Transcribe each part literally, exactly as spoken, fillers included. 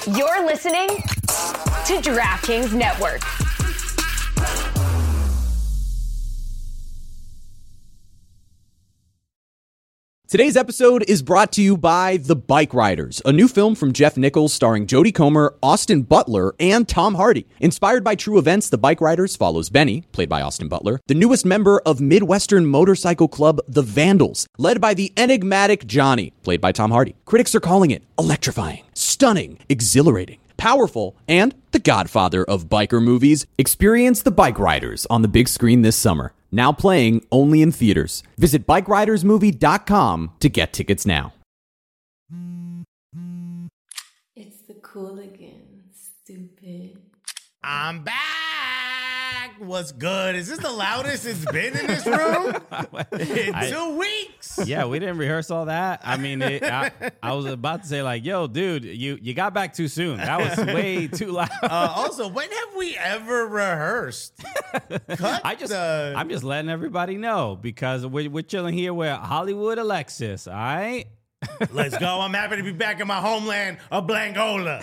You're listening to DraftKings Network. Today's episode is brought to you by The Bike Riders, a new film from Jeff Nichols starring Jodie Comer, Austin Butler, and Tom Hardy. Inspired by true events, The Bike Riders follows Benny, played by Austin Butler, the newest member of Midwestern motorcycle club The Vandals, led by the enigmatic Johnny, played by Tom Hardy. Critics are calling it electrifying, stunning, exhilarating, powerful, and the godfather of biker movies. Experience The Bike Riders on the big screen this summer. Now playing only in theaters. Visit bike riders movie dot com to get tickets now. It's the Cooligan, stupid. I'm back. What's good? Is this the loudest it's been in this room in I, two weeks? Yeah, we didn't rehearse all that. I mean, it, I, I was about to say like, "Yo, dude, you you got back too soon. That was way too loud." Uh, also, when have we ever rehearsed? Cut I just, the... I'm just letting everybody know because we're we're chilling here with Hollywood Alexis. All right. Let's go. I'm happy to be back in my homeland of Blangola.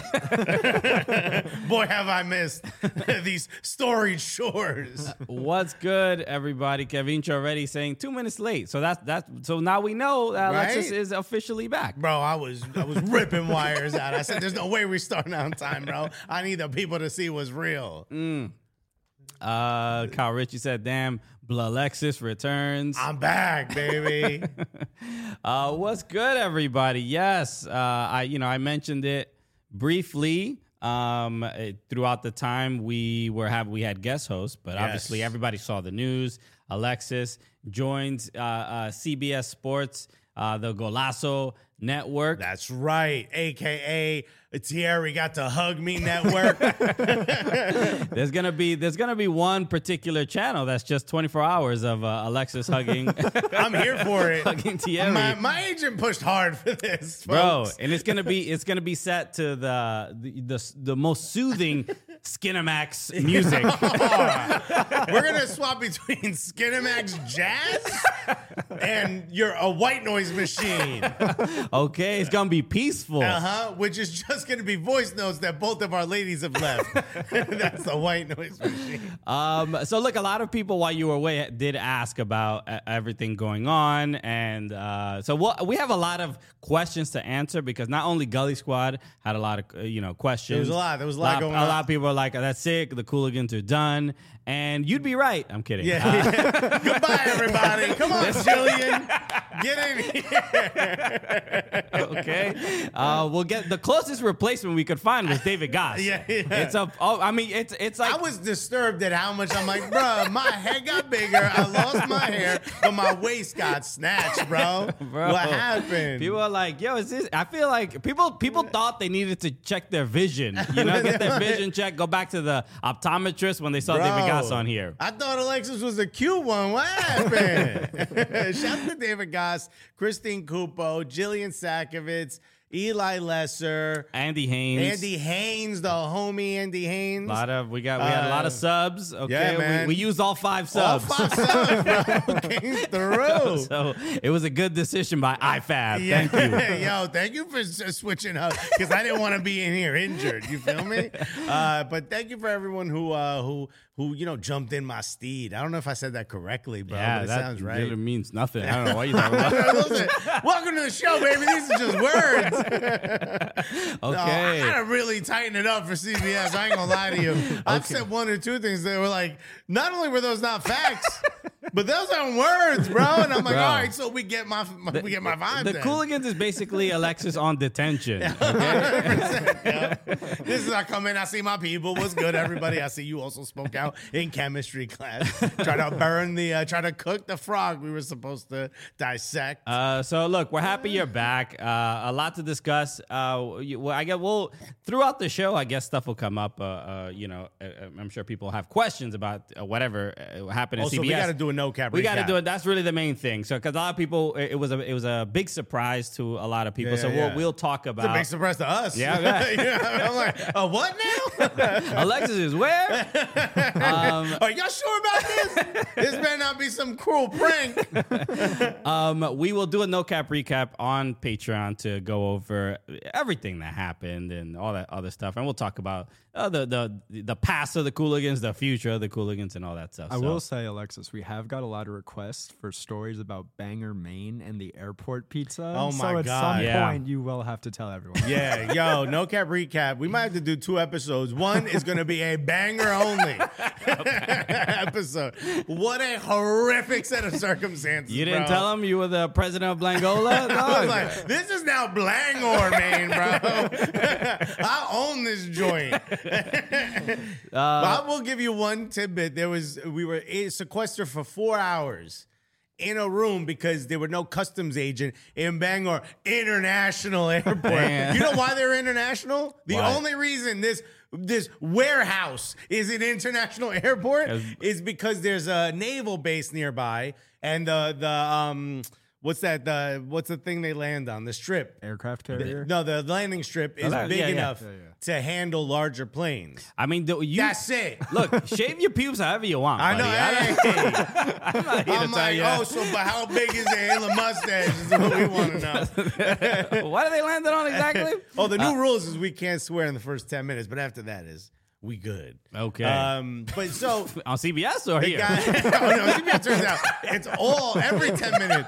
Boy, have I missed these storied shores. What's good, everybody? Kevin already saying two minutes late. So that's that's so now we know that Alexis Right? is officially back. Bro, I was I was ripping wires out. I said, there's no way we're starting on time, bro. I need the people to see what's real. Mm. Uh, Kyle Ritchie said, damn, Alexis returns. I'm back, baby. uh, what's good, everybody? Yes, uh, I you know I mentioned it briefly um, it, throughout the time we were have we had guest hosts, but Yes. obviously everybody saw the news. Alexis joins uh, uh, C B S Sports, uh, the Golazo Network. That's right, a k a. Thierry Got to Hug Me Network. There's gonna be there's gonna be one particular channel that's just twenty-four hours of uh, Alexis hugging. I'm here for it. Hugging Thierry. My, my agent pushed hard for this, Bro, folks. and it's gonna be it's gonna be set to the the the, the most soothing Skinamax music. We're gonna swap between Skinamax jazz and you're a white noise machine. Okay, it's gonna be peaceful. Uh huh. Which is just gonna be voice notes that both of our ladies have left. That's the white noise machine. Um, so look, a lot of people while you were away did ask about uh, everything going on, and uh, so we'll, we have a lot of questions to answer because not only Gully Squad had a lot of uh, you know questions. There was a lot. There was a lot going A on. lot of people are like, "That's sick. The Cooligans are done," and you'd be right. I'm kidding. Yeah. Uh, yeah. Goodbye, everybody. Come on, Jillian. Get in here. okay, uh, we'll get the closest replacement we could find was David Goss. Yeah, yeah. It's a. Oh, I mean, it's it's like I was disturbed at how much I'm like, bro, my head got bigger. I lost my hair, but my waist got snatched, bro. Bro, what happened? People are like, yo, is this? I feel like people people thought they needed to check their vision. You know, get their vision checked. Go back to the optometrist when they saw Bro, David Goss on here. I thought Alexis was a cute one. What happened? Shout out to David Goss, Christine Cupo, Jillian Sakovitz, Eli Lesser, Andy Haynes. Andy Haynes, the homie Andy Haynes. A lot of we got we had a lot of Uh, subs. Okay, yeah, man. We, we used all five All subs. five subs, bro. Came through. So it was a good decision by I F A B. Yeah. Thank you. Yo, thank you for s- switching up because I didn't want to be in here injured. You feel me? Uh, but thank you for everyone who uh, who who you know jumped in my steed. I don't know if I said that correctly, bro. Yeah, but it that sounds right. really means nothing. I don't know what you're talking about. Listen, welcome to the show, baby. These are just words. Okay. No, I gotta really tighten it up for C B S. I ain't gonna lie to you. I've said one or two things that were like, not only were those not facts, but those aren't words, bro. And I'm like, Bro. all right, so we get my, my we get my vibe. The then. Cooligans is basically Alexis on detention. Okay? one hundred percent, yeah. This is I come in, I see my people. What's good, everybody? I see you also spoke out in chemistry class. Try to burn the, uh, try to cook the frog we were supposed to dissect. Uh, so look, we're happy you're back. Uh, a lot to discuss. Uh, you, well, I guess we'll throughout the show. I guess stuff will come up. Uh, uh, you know, uh, I'm sure people have questions about uh, whatever uh, happened in also, C B S. we got to do a no cap. We got to recap. do it. That's really the main thing. So, because a lot of people, it, it was a it was a big surprise to a lot of people. Yeah, so yeah. we'll we'll talk It's about. a big surprise to us. Yeah, yeah. Yeah, I'm like, uh, what now? Alexis is where? um, Are y'all sure about this? This better not be some cruel prank. um, we will do a no cap recap on Patreon to go over everything that happened and all that other stuff, and we'll talk about uh, the the the past of the Cooligans, the future of the Cooligans, and all that stuff. I So- will say, Alexis, we have got a lot of requests for stories about Bangor, Maine, and the airport pizza. Oh my so at God. some Yeah. point, you will have to tell everyone. Yeah, yo, no cap recap. We might have to do two episodes. One is going to be a banger only episode. What a horrific set of circumstances. You didn't bro. tell him you were the president of Blangola? No. I was like, this is now Blangor, Maine, bro. I own this joint. But I will give you one tidbit. There was we were in sequestered for four hours in a room because there were no customs agent in Bangor International Airport. Man. You know why they're international? The Why? only reason this this warehouse is an international airport As- is because there's a naval base nearby, and the the um what's that the what's the thing they land on, the strip. Aircraft carrier. No, the landing strip is Oh, big yeah, yeah. enough Yeah, yeah. to handle larger planes. I mean, the, you That's it. look, shave your pubes however you want. I know. buddy. Hey, I'm not here to I'm tell like, you. oh, so but how big is the Halo mustache? Is what we want to know. What are they landing on exactly? Oh, the new rules is we can't swear in the first ten minutes, but after that is we good. Okay. Um, but so On C B S or the here? guy, oh no, it turns out it's all every ten minutes.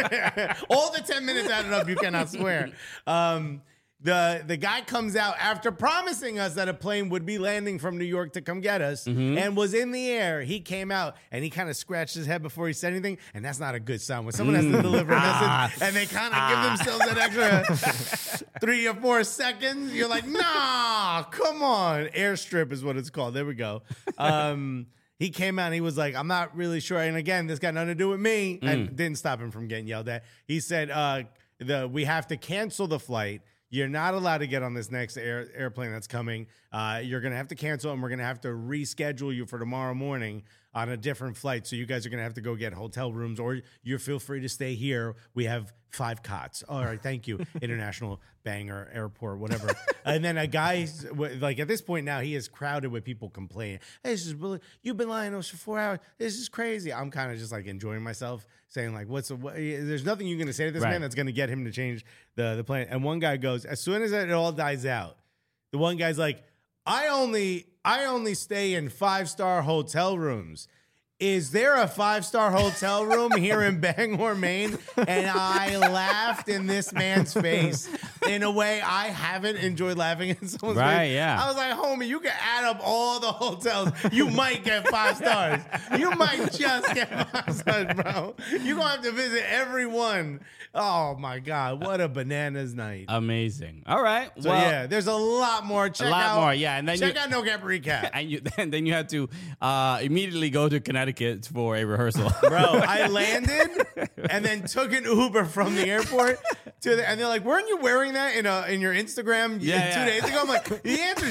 All the ten minutes added up, you cannot swear. Um, the the guy comes out after promising us that a plane would be landing from New York to come get us, Mm-hmm. and was in the air. He came out and he kind of scratched his head before he said anything, and that's not a good sign when someone has to deliver a message Ah. and they kind of give themselves that extra three or four seconds. You're like, nah, come on. Airstrip is what it's called. There we go. Um, he came out and he was like, I'm not really sure. And again, this got nothing to do with me. Mm. And didn't stop him from getting yelled at. He said, uh, the we have to cancel the flight. You're not allowed to get on this next air, airplane that's coming. Uh, you're going to have to cancel, and we're going to have to reschedule you for tomorrow morning on a different flight. So you guys are going to have to go get hotel rooms, or you feel free to stay here. We have five cots. All right, thank you. International Bangor Airport, whatever. And then a guy, like at this point now, he is crowded with people complaining. Hey, this is really, you've been lying to us for four hours. This is crazy. I'm kind of just like enjoying myself, saying like, what's, a, what, there's nothing you're going to say to this Right. man that's going to get him to change the, the plan. And one guy goes, as soon as it all dies out, the one guy's like, I only, I only stay in five-star hotel rooms. Is there a five-star hotel room here in Bangor, Maine? And I laughed in this man's face in a way I haven't enjoyed laughing in someone's Right, face. yeah. I was like, homie, you can add up all the hotels. You might get five stars. You might just get five stars, bro. You're going to have to visit every one. Oh, my God. What a bananas night. Amazing. All right. So, well, yeah, there's a lot more. Check lot out, more, yeah, and then check you- out No Gap Recap. and you then, then you had to uh, immediately go to Connecticut for a rehearsal. Bro, I landed and then took an Uber from the airport to the, and they're like, "Weren't you wearing that in a in your Instagram Yeah, two yeah. days ago?" I'm like, "The answer is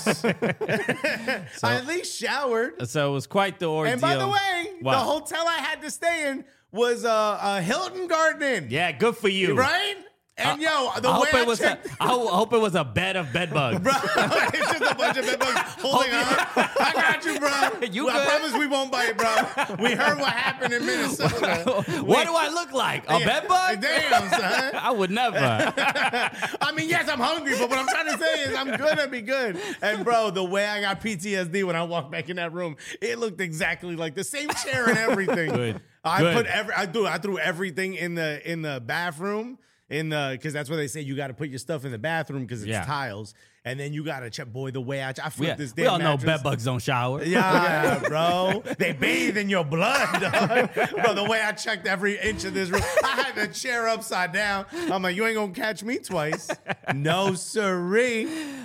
yes." I at least showered. So it was quite the ordeal. And by the way, What? the hotel I had to stay in was uh, a Hilton Garden Inn. Yeah, good for you. Right? And yo, the I way hope I it was. A, checked, I ho- hope it was a bed of bed bugs. bro, it's just a bunch of bed bugs holding on. I got you, bro. You I good? promise we won't bite, bro. We heard what happened in Minnesota. What do I look like? A bed bug? Damn, son. I would never. I mean, yes, I'm hungry, but what I'm trying to say is I'm gonna be good. And bro, the way I got P T S D when I walked back in that room, it looked exactly like the same chair and everything. Good. I Good. put every I do I threw everything in the in the bathroom. In the because that's where they say you got to put your stuff in the bathroom because it's Yeah. tiles, and then you got to check. Boy, the way I, I flipped We, this we damn all know mattress. bed bugs don't shower. Yeah, bro. They bathe in your blood, dog. Bro, the way I checked every inch of this room, I had the chair upside down. I'm like, you ain't gonna catch me twice. No, siree.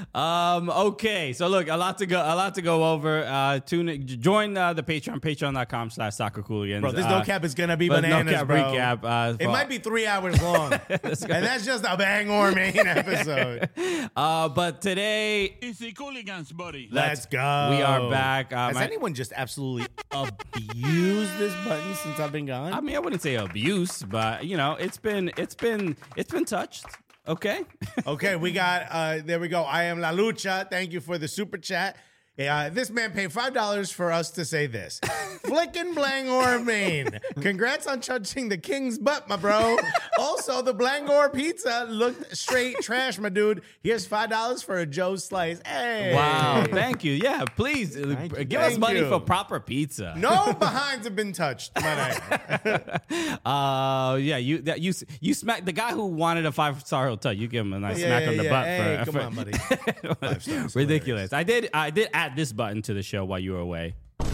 Um, okay, so look, a lot to go, a lot to go over. Uh, tune, in- join uh, the Patreon, patreon.com slash soccer cooligans. Bro, this uh, no cap is gonna be but no bananas, cap bro. recap, uh, it for- might be three hours long, and that's just a Bangor main episode. Uh, but today, It's the Cooligans, buddy. Let's go. we are back. Um, Has I- anyone just absolutely abused this button since I've been gone? I mean, I wouldn't say abuse, but you know, it's been, it's been, it's been touched. Okay. Okay, we got, uh, there we go. I am La Lucha. Thank you for the super chat. Uh, this man paid five dollars for us to say this. Flickin' Blangor, Maine. Congrats on touching the king's butt, my bro. Also, the Blangor pizza looked straight trash, my dude. Here's five dollars for a Joe's slice. Hey. Wow. Thank you. Yeah. Please uh, Thank you. give us Thank money you. for proper pizza. No behinds have been touched. might I? Uh, yeah. You that you you smack the guy who wanted a five star hotel. You give him a nice Yeah, smack yeah, on the yeah. butt. Hey, for, come for- on, buddy. Five stars. Ridiculous. I did. I did add this button to the show while you were away.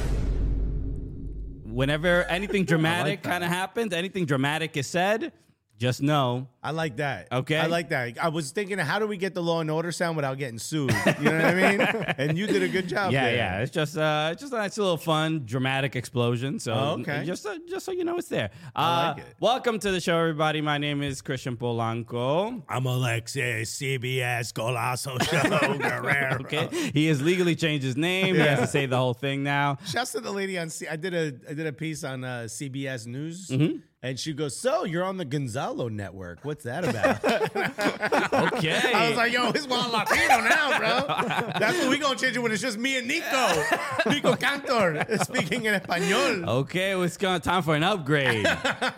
Whenever anything dramatic that. kind of happens, anything dramatic is said, just know. I like that. Okay. I like that. I was thinking, how do we get the Law and Order sound without getting sued? You know what I mean? And you did a good job. Yeah, there. yeah. It's just uh, it's just a nice little fun, dramatic explosion. So Oh, okay. just uh, just so you know, it's there. Uh, I like it. Welcome to the show, everybody. My name is Christian Polanco. I'm Alexis, C B S Golazo Show Guerrero. Okay, he has legally changed his name. He has to say the whole thing now. Shouts to the lady on C. I did a I did a piece on uh, C B S News, Mm-hmm. and she goes, "So you're on the Gonzalo Network? What's that about?" Okay, I was like, "Yo, it's Juan Latino now, bro. That's what we gonna change it when it's just me and Nico, Nico Cantor speaking in español. okay, well, it's gonna time for an upgrade.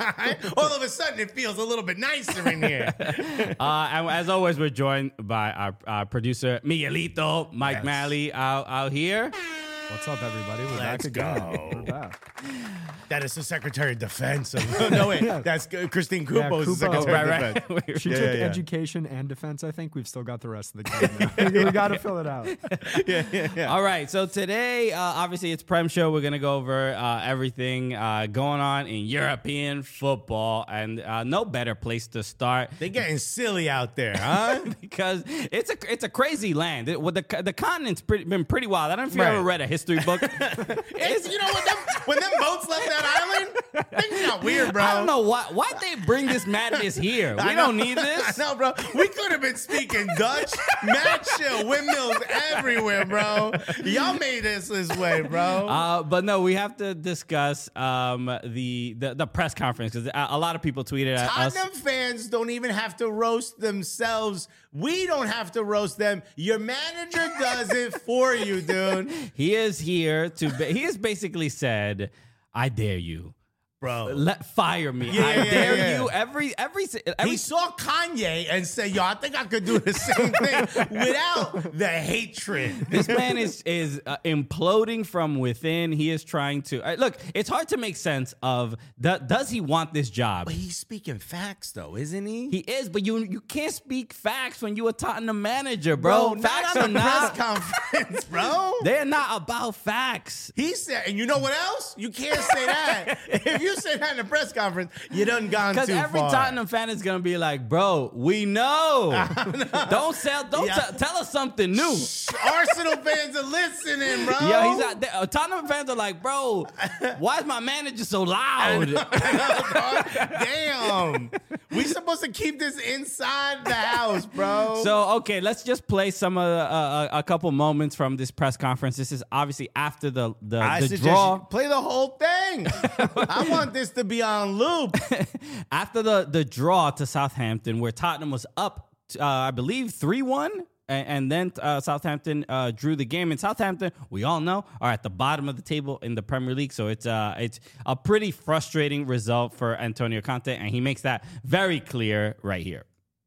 All of a sudden, it feels a little bit nicer in here." Uh, and as always, we're joined by our, our producer Miguelito, Mike Yes. Malley, out out here. What's up, everybody? We're back Let's again. go. We're back. That is the Secretary of Defense. Of, no, wait, that's Christine Yeah, Cupo is the Cupo. Secretary Oh, of right, Defense. right. She Yeah, took yeah, yeah. education and defense. I think we've still got the rest of the game. we we got to fill it out. yeah, yeah, yeah. All right, so today, uh, obviously, it's Prem Show. We're gonna go over uh, everything uh, going on in European football, and uh, no better place to start They're getting silly out there, huh? because it's a it's a crazy land. It, well, the the continent's pretty, been pretty wild. I don't know if you Right. ever read a history book. It's, you know, when them, when them boats left that island, things got weird, bro. I don't know why why they bring this madness here. We I know. don't need this. I know, bro. We could have been speaking Dutch, mad chill, windmills everywhere, bro. Y'all made this this way, bro. Uh, but no, we have to discuss um, the, the the press conference because a, a lot of people tweeted at us. Tottenham fans don't even have to roast themselves. We don't have to roast them. Your manager does it for you, dude. He is here to. Ba- he has basically said, "I dare you, Bro. let fire me. Yeah, I yeah, dare yeah. you." Every every every. He saw Kanye and said, "Yo, I think I could do the same thing without the hatred." This man is is uh, imploding from within. He is trying to uh, look. It's hard to make sense of do, does he want this job? But he's speaking facts, though, isn't he? He is, but you you can't speak facts when you a Tottenham manager, bro. Bro, facts not are on the not. press conference, bro. They're not about facts. He said, and you know what else? You can't say that. If you say that in a press conference, you done gone too Because every far. Tottenham fan is gonna be like, "Bro, we know. Don't sell. Don't Yeah. t- tell us something new." Arsenal fans are listening, bro. Yeah, he's out there. Uh, Tottenham fans are like, "Bro, why is my manager so loud?" Damn. We supposed to keep this inside the house, bro. So okay, let's just play some of the, uh, a couple moments from this press conference. This is obviously after the the, I the suggest draw. you play the whole thing. I want this to be on loop. After the the draw to Southampton, where Tottenham was up, uh, I believe three one. And, and then uh, Southampton uh, drew the game. And Southampton, we all know, are at the bottom of the table in the Premier League. So it's uh, it's a pretty frustrating result for Antonio Conte, and he makes that very clear right here.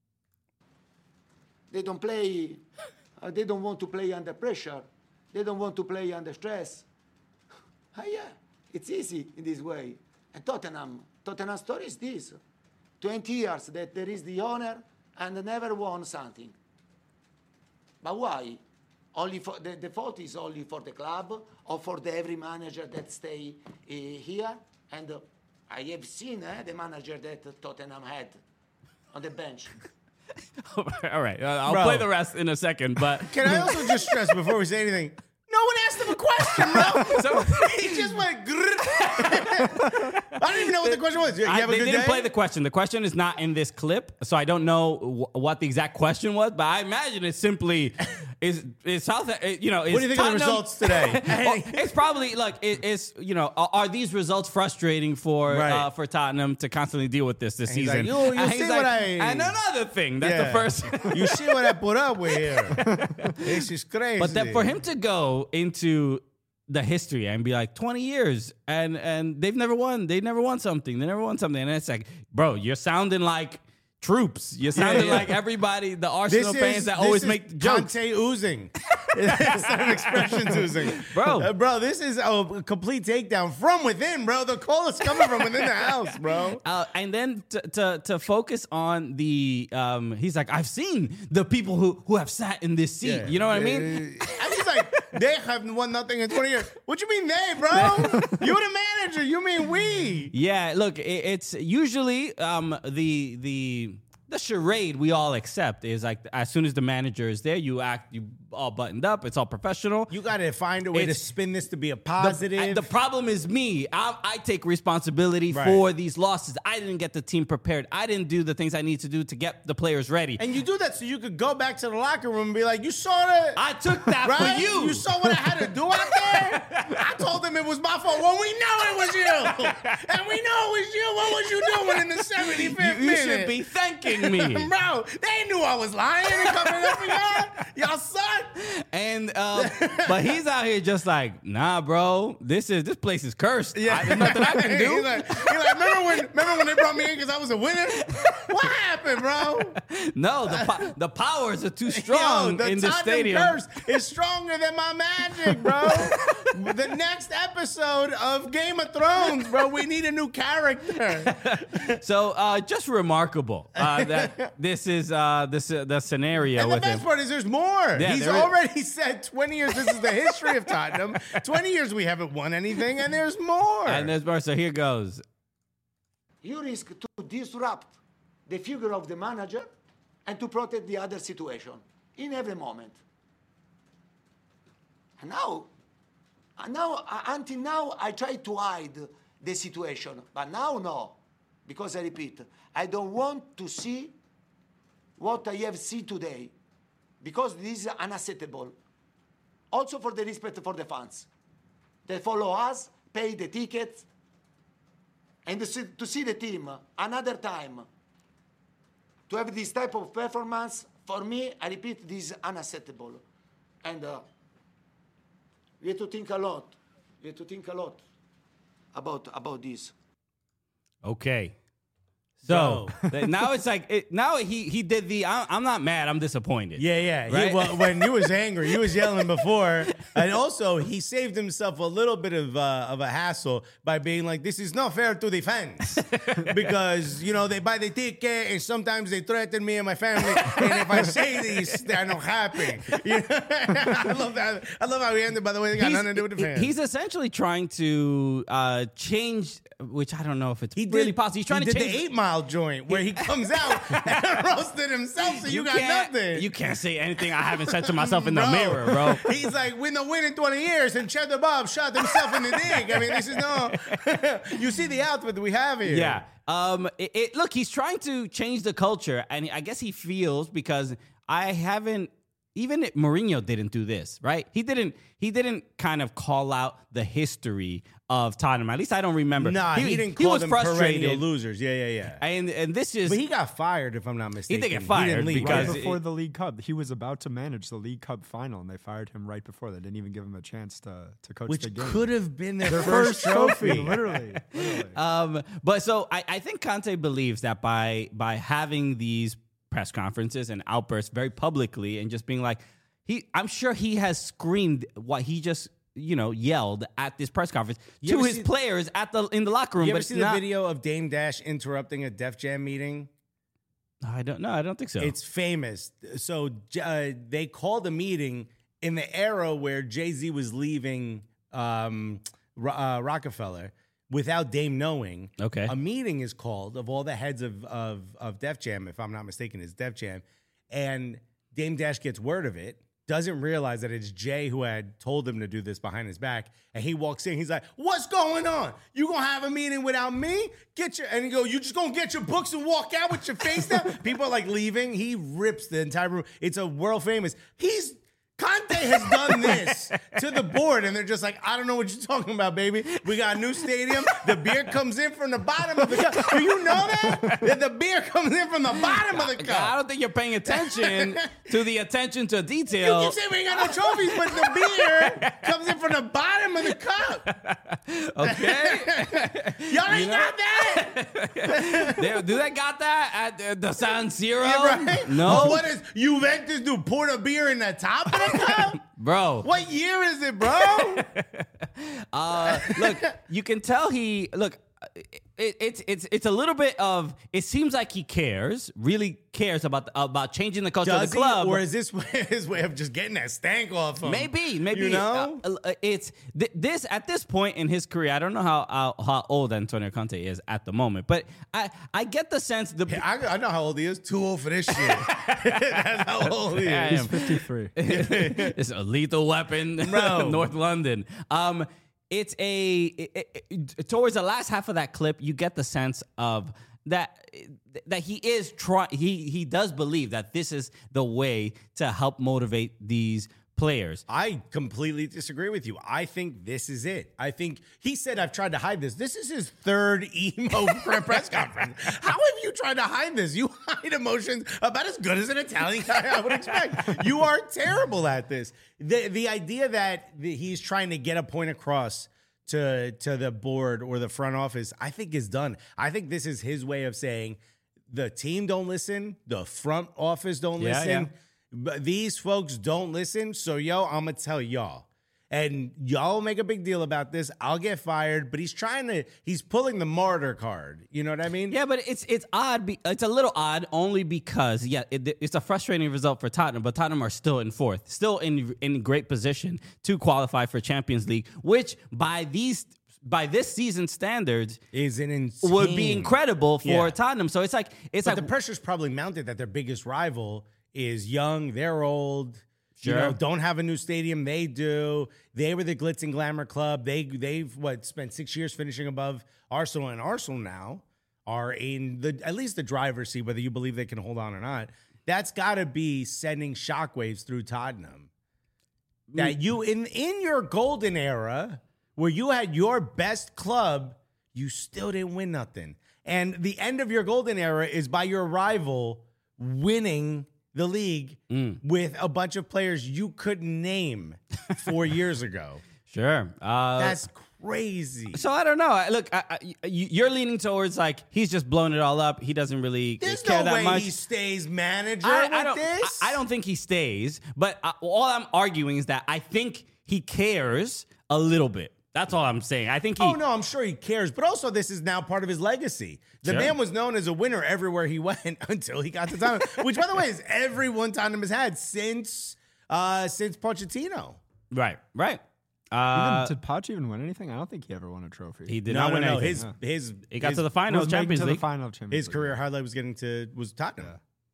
They don't play, uh, they don't want to play under pressure. They don't want to play under stress. Ah, yeah, it's easy in this way. And Tottenham, Tottenham story is this. twenty years that there is the owner and never won something. But why? Only for the, the fault is only for the club or for the every manager that stay uh, here. And uh, I have seen uh, the manager that Tottenham had on the bench. All right, uh, I'll Bro. play the rest in a second. But Can I also just stress before we say anything? No one asked him a question, bro. So- he just went. grrr. I don't even know what the question was. You I- have a they good didn't day? play the question. The question is not in this clip, so I don't know wh- what the exact question was. But I imagine it's simply is is South. uh, You know, is What do you think of the Tottenham- results today? Well, it's probably like it, it's you know are, are these results frustrating for Right. uh, for Tottenham to constantly deal with this this And he's season? like, "You- you And see he's what like- I-" and another thing that's Yeah. the first. You see what I put up with here? This is crazy. But that for him to go into the history and be like twenty years and and they've never won, they never won something, they never won something, and it's like, bro, you're sounding like troops. You're sounding yeah. like everybody, the This Arsenal is, fans that this always is make jokes. Conte oozing. Instead of expressions oozing. Bro. Uh, bro, this is a complete takedown from within, bro. The call is coming from within the house, bro. Uh, and then to, to to focus on the, um, he's like, I've seen the people who who have sat in this seat. Yeah. You know what I mean? And he's like, they have won nothing in twenty years. What you mean they, bro? You the manager. You mean we? Yeah, look, it, it's usually um, the the the charade we all accept is like as soon as the manager is there, you act you all buttoned up. It's all professional. You got to find a way It's- to spin this to be a The, positive. the problem is me. I, I take responsibility Right. for these losses. I didn't get the team prepared. I didn't do the things I need to do to get the players ready. and you do that so you could go back to the locker room and be like, you saw that. I took that Right? for you. You saw what I had to do out there? I told them it was my fault. Well, we know it was you. And we know it was you. What was you doing in the seventy-fifth you, you minute? should be thanking me. Bro, they knew I was lying and coming up for y'all. Y'all suck. And uh, but he's out here just like, nah, bro. This is this place is cursed. I, there's nothing I can do. He's like, he's like, remember when remember when they brought me in because I was a winner? What happened, bro? No, the po- the powers are too strong Yo, the in the Tottenham stadium. curse is stronger than my magic, bro. The next episode of Game of Thrones, bro, we need a new character. So uh, just remarkable uh, that this is uh, this uh, the scenario And the with best him. part is there's more. Yeah, He's there is. already said twenty years, this is the history of Tottenham. twenty years we haven't won anything, and there's more. And there's more. So here goes. You risk to disrupt the figure of the manager and to protect the other situation in every moment. And now, and now uh, until now, I try to hide the situation, but now no, because I repeat, I don't want to see what I have seen today, because this is unacceptable. Also for the respect for the fans. They follow us, pay the tickets, and to see, to see the team another time, to have this type of performance, for me, I repeat, this is unacceptable. And uh, we have to think a lot. We have to think a lot about, about this. Okay. So th- now it's like it, now he he did the I'm, I'm not mad, I'm disappointed. Yeah, yeah. He- Right? well, when he was angry, he was yelling before, and also he saved himself a little bit of uh, of a hassle by being like, "This is not fair to the fans," because you know they buy the ticket and sometimes they threaten me and my family, and if I say this, they're not happy. You know? I love that. I love how he ended. By the way, they got He's, nothing to do with the fans. he's essentially trying to uh, change, which I don't know if it's He really did, possible. He's trying he to did change the eight mile joint where he comes out and roasted himself, so you, got can't- nothing. You can't say anything I haven't said to myself in the Bro, mirror, bro. He's like, we don't win in twenty years, and Cheddar Bob shot himself in the dick. I mean, this is no. You see the outfit that we have here. Yeah. Um. It, it, look, he's trying to change the culture, and I guess he feels because I haven't. Even if Mourinho didn't do this, right? He didn't. He didn't kind of call out the history of Tottenham. At least I don't remember. Nah, he, didn't He call was them perennial frustrated, losers. Yeah, yeah, yeah. and and this is. But he got fired, if I'm not mistaken. get fired didn't leave, because- Right right? before the League Cup, he was about to manage the League Cup final, and they fired him right before. They didn't even give him a chance to to coach which the game. could have been their, Their first, trophy. literally. literally. Um, but so I, I think Conte believes that by by having these press conferences and outbursts very publicly and just being like, he, I'm sure he has screamed what he just, you know, yelled at this press conference You to ever his see- players at the in the locker room. You but ever it's see the not, video of Dame Dash interrupting a Def Jam meeting? I don't know. I don't think so. It's famous. So uh, they called a meeting in the era where Jay-Z was leaving um, Ro- uh, Rockefeller, without Dame knowing. Okay. A meeting is called of all the heads of of of Def Jam, if I'm not mistaken, it's Def Jam, and Dame Dash gets word of it. Doesn't realize that it's Jay who had told him to do this behind his back. And he walks in, he's like, what's going on? You gonna have a meeting without me? Get your, and he go, you just gonna get your books and walk out with your face down? People are like leaving. He rips the entire room. It's a world famous. He's, Conte has done this to the board, and they're just like, I don't know what you're talking about, baby. We got a new stadium. The beer comes in from the bottom of the cup. Do you know that? That the beer comes in from the bottom of the cup. I don't think you're paying attention to the attention to detail. You keep saying we ain't got no trophies, but the beer comes in from the bottom of the cup. Okay. Y'all ain't got that. they, do they got that at uh, the San Siro? Yeah, right? No. Oh, what is Juventus do? Pour the beer in the top of the cup? Bro. What year is it, bro? uh, look, you can tell he look. It, it's it's it's a little bit of. It seems like he cares, really cares about the, about changing the culture Does of the club. He, or is this his way of just getting that stank off him? Maybe, maybe. You know, uh, uh, it's th- this at this point in his career. I don't know how how, how old Antonio Conte is at the moment, but I I get the sense the. Yeah, I, I know how old he is. Too old for this shit. That's how old he I is. am. He's fifty-three. It's a lethal weapon, Bro. North London. Um, it's a it, it, towards the last half of that clip, you get the sense of that that he is trying. He he does believe that this is the way to help motivate these players. I completely disagree with you. I think this is it. I think he said, I've tried to hide this. This is his third emo press conference. How have you tried to hide this? You hide emotions about as good as an Italian guy I would expect. You are terrible at this. The the idea that the, he's trying to get a point across to, to the board or the front office, I think is done. I think this is his way of saying the team don't listen, the front office don't Yeah, listen. yeah. But these folks don't listen, so yo, I'm gonna tell y'all. And y'all make a big deal about this. I'll get fired, but he's trying to, he's pulling the martyr card. You know what I mean? Yeah, but it's it's odd. Be, it's a little odd only because yeah, it, it's a frustrating result for Tottenham. But Tottenham are still in fourth, still in in great position to qualify for Champions League, which by these by this season's standards Is an insane. would be incredible for Yeah. Tottenham. So it's like it's But like the pressure's probably mounted that their biggest rival is young, they're old. You Sure. know, don't have a new stadium. They do. They were the glitz and glamour club. They they've what spent six years finishing above Arsenal, and Arsenal now are in the at least the driver's seat. Whether you believe they can hold on or not, that's got to be sending shockwaves through Tottenham. That you in in your golden era where you had your best club, you still didn't win nothing, and the end of your golden era is by your rival winning the league Mm. with a bunch of players you couldn't name four years ago. sure. Uh, That's crazy. so I don't know. I- Look, I, I, you- you're leaning towards like he's just blowing it all up. He doesn't really There's care no that way much. he stays manager I, with I don't. this. I, I don't think he stays. But I, all I'm arguing is that I think he cares a little bit. That's all I'm saying. I think he. Oh no, I'm sure he cares, but also this is now part of his legacy. The Sure. man was known as a winner everywhere he went until he got to Tottenham, which, by the way, is every one Tottenham has had since uh, since Pochettino. Right. Right. Uh, even, did Poch even win anything? I don't think he ever won a trophy. he did no, not no, win no. anything. His his he got his, to the final was of making Champions to League. the final of Champions his League. career highlight was getting to was Tottenham.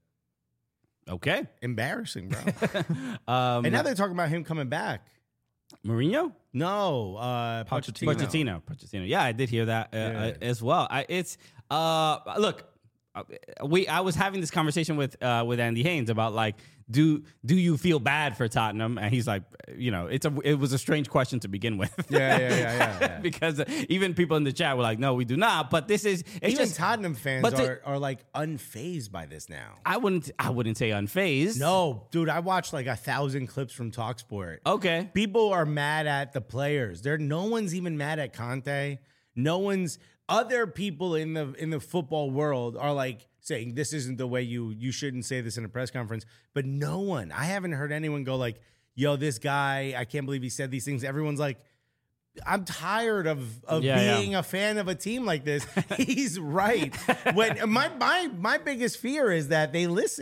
Okay. Embarrassing, bro. Um, and now they're talking about him coming back. Mourinho. No, uh, Pochettino. Pochettino. Pochettino. Yeah, I did hear that uh, Yeah. uh, as well. I, it's uh, look, uh, we. I was having this conversation with uh, with Andy Haynes about like, do do you feel bad for Tottenham? And he's like, you know, it's a it was a strange question to begin with. Yeah, yeah, yeah, yeah, yeah. because even people in the chat were like, no, we do not. But this is it's Even just Tottenham fans but the- are, are like unfazed by this now. I wouldn't I wouldn't say unfazed. No, dude, I watched like a thousand clips from TalkSport. Okay. People are mad at the players. There, no one's even mad at Conte. No one's. Other people in the in the football world are like saying this isn't the way you you shouldn't say this in a press conference. But no one. I haven't heard anyone go like, "Yo, this guy, I can't believe he said these things." Everyone's like, I'm tired of of Yeah, being yeah. a fan of a team like this. He's right. When my my my biggest fear is that they listen.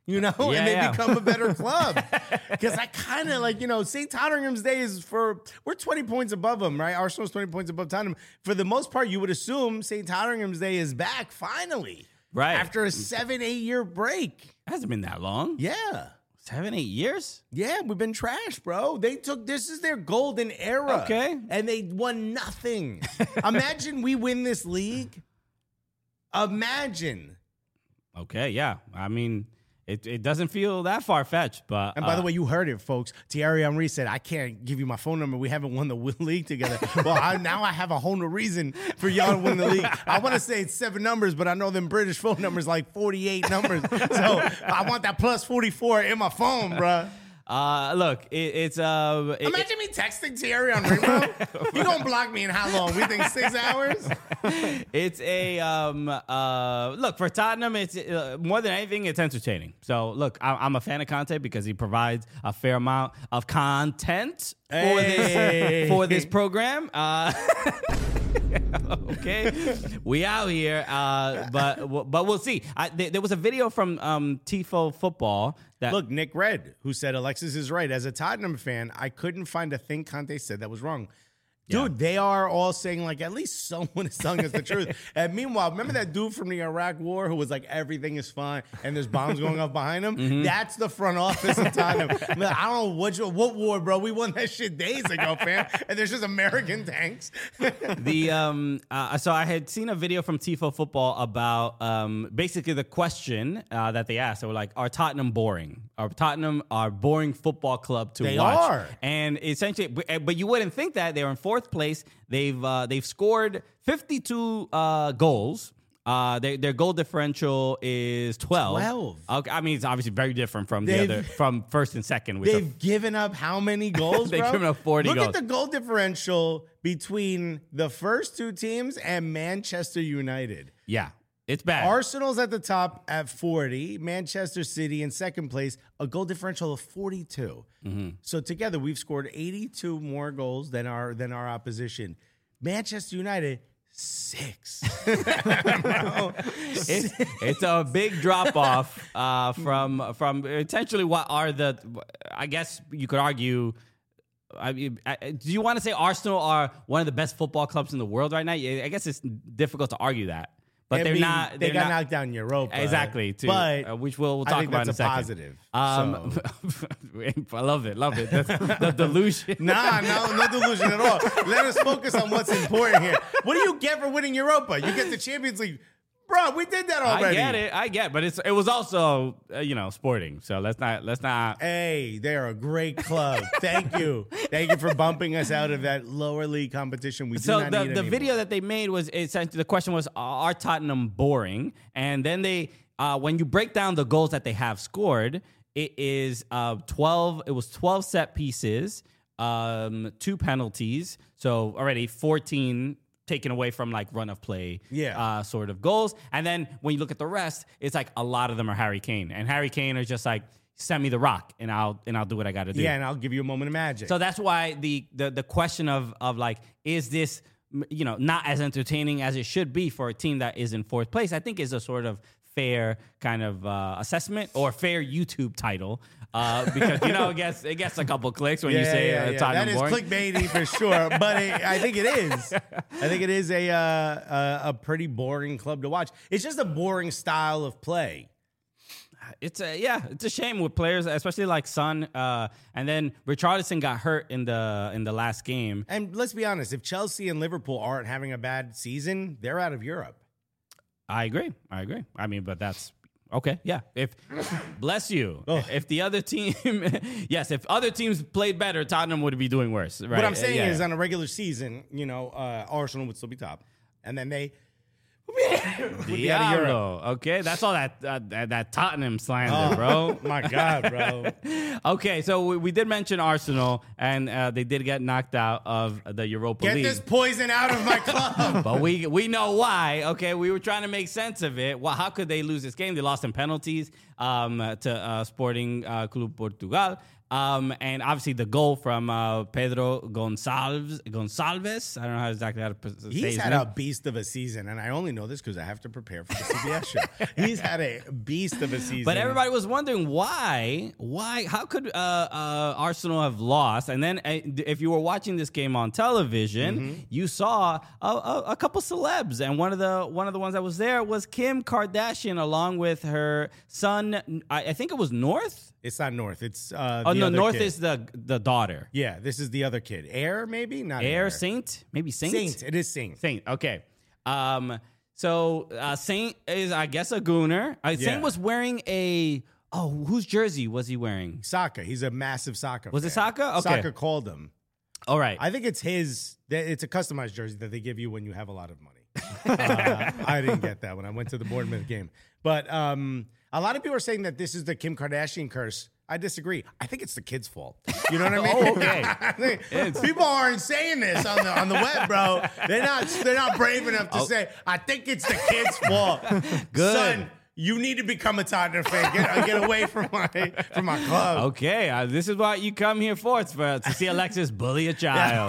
You know, Yeah, and they yeah. become a better club. Because I kind of like, you know, Saint Tottenham's Day is for, we're twenty points above them, right? Arsenal's twenty points above Tottenham. For the most part, you would assume Saint Tottenham's Day is back finally. Right. After a seven, eight year break. It hasn't been that long. Yeah. Seven, eight years? Yeah, we've been trash, bro. They took, this is their golden era. Okay. And they won nothing. Imagine we win this league. Imagine. Okay, yeah. I mean, it, it doesn't feel that far-fetched, but... And by uh, the way, you heard it, folks. Thierry Henry said, I can't give you my phone number. We haven't won the league together. Well, I, now I have a whole new reason for y'all to win the league. I want to say it's seven numbers, but I know them British phone numbers like forty-eight numbers. So I want that plus forty-four in my phone, bruh. Uh, look, it, it's... Uh, it- Imagine me texting Thierry Henry, bro. You gonna block me in how long? We think six hours? It's a um uh look for Tottenham. It's uh, more than anything, it's entertaining. So look, I, I'm a fan of Conte because he provides a fair amount of content for Hey. this for this program. Uh, okay, we out here, uh, but but we'll see. I, there, there was a video from um Tifo Football that Look, Nick Red, who said Alexis is right. As a Tottenham fan, I couldn't find a thing Conte said that was wrong. Dude, they are all saying, like, at least someone is telling us the truth. And meanwhile, remember that dude from the Iraq War who was like, everything is fine, and there's bombs going off behind him? Mm-hmm. That's the front office of Tottenham. I, mean, I don't know what, what war, bro. We won that shit days ago, fam. And there's just American tanks. the um uh, so I had seen a video from Tifo Football about um basically the question uh, that they asked. They were like, "Are Tottenham boring? Are Tottenham a boring football club to They watch?" are. And essentially, but, but you wouldn't think that. They're in fourth place. They've uh, they've scored fifty-two uh, goals. Uh, they, their goal differential is twelve. twelve. Okay, I mean, it's obviously very different from the They've- other from first and second. Which are, They've given up how many goals, They've bro? given up forty Look goals. at the goal differential between the first two teams and Manchester United. yeah, it's bad. Arsenal's at the top at forty. Manchester City in second place, a goal differential of forty-two. Mm-hmm. So together, we've scored eighty-two more goals than our than our opposition. Manchester United, six. it's, it's a big drop off uh, from from essentially what are the I guess you could argue. I mean, I- do you want to say Arsenal are one of the best football clubs in the world right now? I guess it's difficult to argue that, but I they're mean, not. They They're got not, knocked down in Europa. exactly. Too, but uh, which we'll, we'll I talk think about that's in a a second. positive. Um, So- I love it. Love it. That's, the delusion. Nah, no, no delusion at all. Let us focus on what's important here. What do you get for winning Europa? You get the Champions League. Bro, we did that already. I get it. I get, it, but it's it was also uh, you know Sporting. So let's not let's not. Hey, they're a great club. Thank you. Thank you for bumping us out of that lower league competition. We do So not the, need the anymore. video that they made was essentially the question was, are Tottenham boring? And then they, uh, when you break down the goals that they have scored, it is uh, twelve. It was twelve set pieces, um, two penalties. So already fourteen taken away from like run of play, Yeah. uh, sort of goals. And then when you look at the rest, it's like a lot of them are Harry Kane, and Harry Kane is just like, send me the rock, and I'll and I'll do what I got to do. Yeah, and I'll give you a moment of magic. So that's why the the the question of of like, is this m- you know not as entertaining as it should be for a team that is in fourth place? I think is a sort of fair kind of uh, assessment or fair YouTube title uh, because you know it gets it gets a couple clicks when yeah, you say yeah, uh, yeah. Tottenham That is boring. clickbaity for sure, but it, I think it is. I think it is a, uh, a a pretty boring club to watch. It's just a boring style of play. It's a yeah, it's a shame with players, especially like Son, uh, and then Richarlison got hurt in the in the last game. And let's be honest, if Chelsea and Liverpool aren't having a bad season, they're out of Europe. I agree. I agree. I mean, but that's okay. Yeah. If bless you, Oh. if the other team, yes, if other teams played better, Tottenham would be doing worse. Right. What I'm saying Yeah. is, on a regular season, you know, uh, Arsenal would still be top, and then they would be out of Europe. Diablo. Okay, that's all that uh, that, that Tottenham slander, bro. My God, bro. Okay, so we, we did mention Arsenal, and uh, they did get knocked out of the Europa Get League. this poison out of my club. But we we know why. Okay, we were trying to make sense of it. Well, how could they lose this game? They lost in penalties um, to uh, Sporting uh, Club Portugal. Um, and obviously the goal from uh, Pedro Gonçalves. Gonçalves. I don't know how exactly how to p- say He's his had name. a beast of a season, and I only know this because I have to prepare for the C B S show. He's had a beast of a season. But everybody was wondering why, why, how could uh, uh, Arsenal have lost? And then uh, if you were watching this game on television, Mm-hmm. you saw a, a, a couple celebs, and one of the one of the ones that was there was Kim Kardashian, along with her son. I, I think it was North. It's not North. It's uh, Oh the no, other North kid. is the the daughter. Yeah, this is the other kid. Air, maybe not Air Air. Saint, maybe Saint. Saint. It is Saint. Saint. Okay. Um. So uh, Saint is, I guess, a gooner. Uh, Yeah. Saint was wearing a. Oh, whose jersey was he wearing? Saka. He's a massive Saka. Was it fan. Saka? Okay. Saka called him. All right. I think it's his. It's a customized jersey that they give you when you have a lot of money. uh, I didn't get that when I went to the Bournemouth game. But um, a lot of people are saying that this is the Kim Kardashian curse. I disagree. I think it's the kid's fault. You know what I mean? Oh, okay. I think people aren't saying this on the on the web, bro. They're not. They're not brave enough to Oh. say. I think it's the kid's fault. Good. Son, you need to become a Tottenham fan. Get, uh, get away from my from my club. Okay, uh, this is what you come here for, it's for to see Alexis bully a child.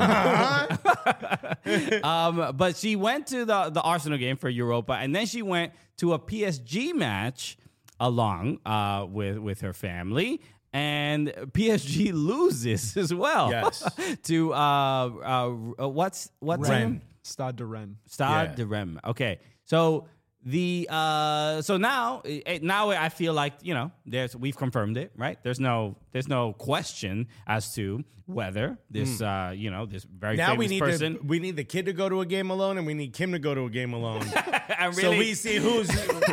um, but she went to the, the Arsenal game for Europa, and then she went to a P S G match along uh, with, with her family. And P S G loses as well. Yes. to uh, uh, what's what's Rennes. name? Stade de Rennes. Stade Yeah. de Rennes. Okay, so the uh, so now eh, now I feel like, you know, there's we've confirmed it, right? There's no there's no question as to whether this uh, you know, this very Now famous we need person. to, we need the kid to go to a game alone, and we need Kim to go to a game alone. and So really- we see who's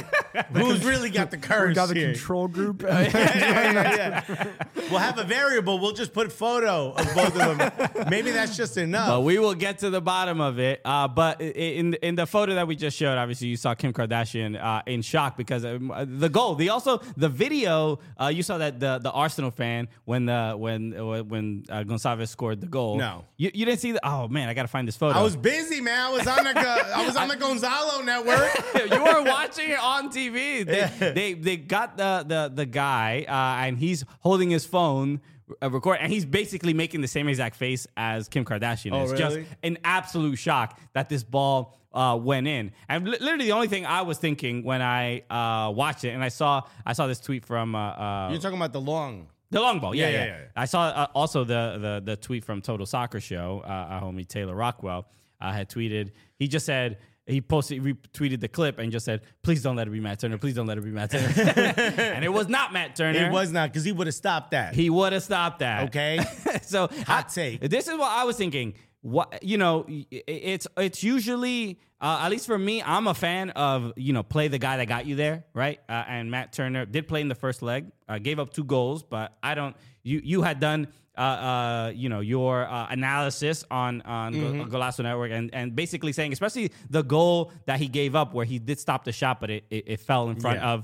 who's really got the curse. We got the here. control group. Yeah, yeah, yeah. We'll have a variable. We'll just put photo of both of them. Maybe that's just enough. But we will get to the bottom of it. Uh, but i- in in the photo that we just showed, obviously you saw Kim Kardashian uh, in shock because um, uh, the goal. The also the video. Uh, you saw that the the Arsenal fan when the when uh, when uh, Gonçalves scored the goal. No. you, you didn't see the. Oh man, I gotta find this photo. I was busy, man. I was on the I was on the Gonzalo network. You were watching it on T V. They they, they got the the the guy uh, and he's holding his phone. Uh, record and he's basically making the same exact face as Kim Kardashian Oh, is. really? Just in absolute shock that this ball uh, went in. And li- literally the only thing I was thinking when I uh, watched it, and I saw I saw this tweet from uh, uh, You're talking about the long. the long ball. Yeah, Yeah, yeah. yeah, yeah, yeah. I saw uh, also the, the the tweet from Total Soccer Show. Uh, our homie Taylor Rockwell uh, had tweeted. He just said. He posted, retweeted the clip and just said, "Please don't let it be Matt Turner. Please don't let it be Matt Turner." And it was not Matt Turner. It was not, because he would have stopped that. He would have stopped that. Okay. So Hot I- take. This is what I was thinking. What you know, i- it's it's usually uh, at least for me, I'm a fan of, you know, play the guy that got you there, right? Uh, and Matt Turner did play in the first leg, uh, gave up two goals, but I don't. You you had done. Uh, uh, you know, your uh, analysis on on Mm-hmm. Go- Golazo Network, and, and basically saying, especially the goal that he gave up, where he did stop the shot, but it it, it fell in front Yeah. of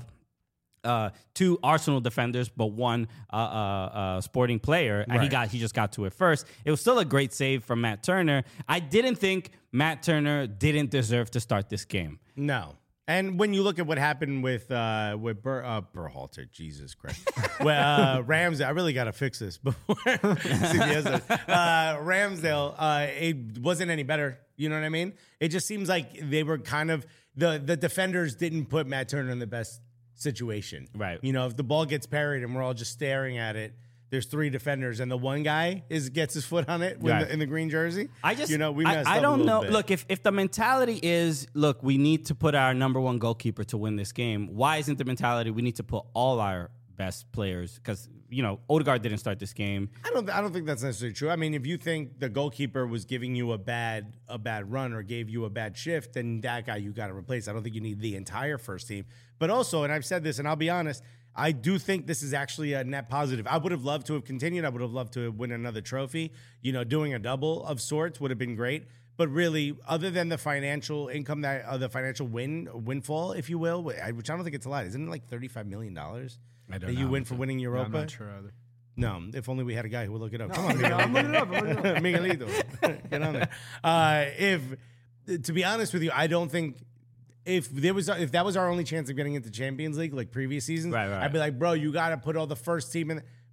uh, two Arsenal defenders, but one uh, uh, uh, Sporting player, and he Right. got he just got to it first. It was still a great save from Matt Turner. I didn't think Matt Turner didn't deserve to start this game. No. And when you look at what happened with uh, with Bur- uh, Berhalter, Jesus Christ, well, uh, Ramsdale, I really got to fix this before C B S does. uh, Ramsdale, uh, it wasn't any better. You know what I mean? It just seems like they were kind of the the defenders didn't put Matt Turner in the best situation. Right. You know, if the ball gets parried and we're all just staring at it. There's three defenders, and the one guy is gets his foot on it with Right. the, in the green jersey. I just, you know, we I, messed I up a don't little know. bit. Look, if, if the mentality is, look, we need to put our number one goalkeeper to win this game. Why isn't the mentality we need to put all our best players? Because, you know, Odegaard didn't start this game. I don't. I don't think that's necessarily true. I mean, if you think the goalkeeper was giving you a bad a bad run or gave you a bad shift, then that guy you got to replace. I don't think you need the entire first team. But also, and I've said this, and I'll be honest, I do think this is actually a net positive. I would have loved to have continued. I would have loved to win another trophy. You know, doing a double of sorts would have been great. But really, other than the financial income that uh, the financial win windfall, if you will, which I don't think it's a lot. Isn't it like thirty-five million dollars I don't that you know. win for winning Europa? I'm not sure either. No, if only we had a guy who would look it up. Come on, I'm looking it up. I'm looking it up. Miguelito, get on there. Uh, if, to be honest with you, I don't think if there was if that was our only chance of getting into Champions League like previous seasons, Right, right. I'd be like, bro, you got to put all the first team in.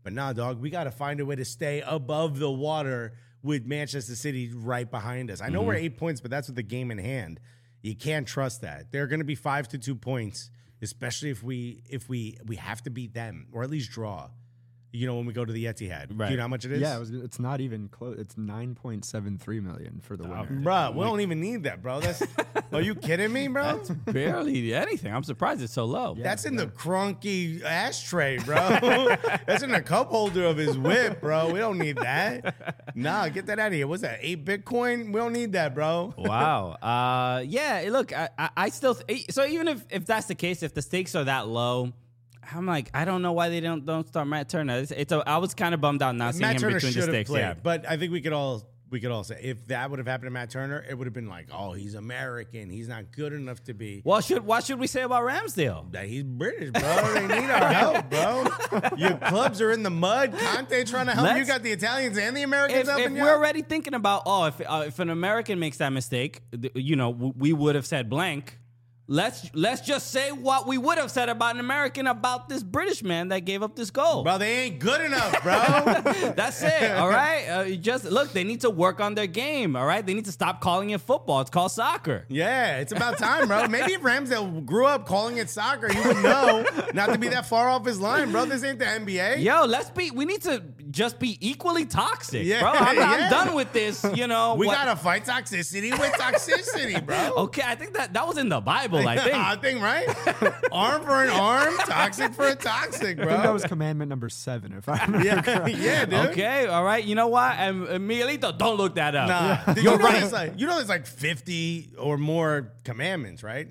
But nah, dog, we got to find a way to stay above the water with Manchester City right behind us. I know Mm-hmm. we're eight points, but that's with the game in hand. You can't trust that. They're going to be five to two points, especially if we if we we have to beat them or at least draw. You know, when we go to the Etihad. Right. Do you know how much it is? Yeah, it was, it's not even close. It's nine point seven three million for the winner. Bro, we don't even need that, bro. That's are you kidding me, bro? That's barely anything. I'm surprised it's so low. That's in the crunky ashtray, bro. That's in the cup holder of his whip, bro. We don't need that. Nah, get that out of here. What's that? Eight Bitcoin? We don't need that, bro. Wow. Uh, yeah. Look, I, I, I still. Th- so even if, if that's the case, if the stakes are that low, I'm like, I don't know why they don't don't start Matt Turner. It's, it's a, I was kind of bummed out not seeing Matt him Turner between the should have stakes. played, Yeah. but I think we could all we could all say if that would have happened to Matt Turner, it would have been like, oh, he's American. He's not good enough to be. Well, should what should we say about Ramsdale? That he's British, bro. They need our help, bro. Your clubs are in the mud. Conte trying to help. Let's- you got the Italians and the Americans If, helping if you. we're already thinking about, oh, if uh, if an American makes that mistake, th- you know, w- we would have said blank. Let's let's just say what we would have said about an American about this British man that gave up this goal. Bro, they ain't good enough, bro. That's it. All right. Uh, you just look. They need to work on their game. All right. They need to stop calling it football. It's called soccer. Yeah, it's about time, bro. Maybe if Ramsdale grew up calling it soccer, he would know not to be that far off his line, bro. This ain't the N B A. Yo, let's be. We need to just be equally toxic, Yeah, bro. I'm, I'm yeah. done with this. You know, We what- gotta fight toxicity with toxicity, bro. Okay, I think that that was in the Bible. I think. I think, right? Arm for an arm, toxic for a toxic, bro. I think that was commandment number seven, if I remember. yeah, yeah, dude. Okay, all right. You know what? And uh, Miguelito, don't look that up. Nah, Did You're you know right. There's like, you know, there's like fifty or more commandments, right?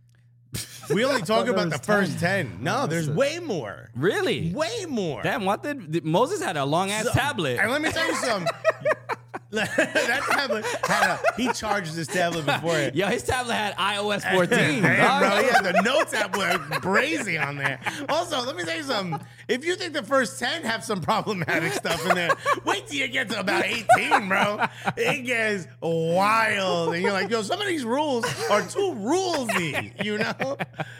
We only talk there about the was first ten. ten. No, there's way more. Really? Way more. Damn, what did, did- Moses had a long ass So- tablet? And let me tell you something. that tablet had a, he charged his tablet before it. Yo, his tablet had i O S fourteen. Damn, dog. bro, he had the notes app with brazy on there. Also, let me tell you something. If you think the first ten have some problematic stuff in there, wait till you get to about eighteen, bro. It gets wild. And you're like, yo, some of these rules are too rulesy, you know?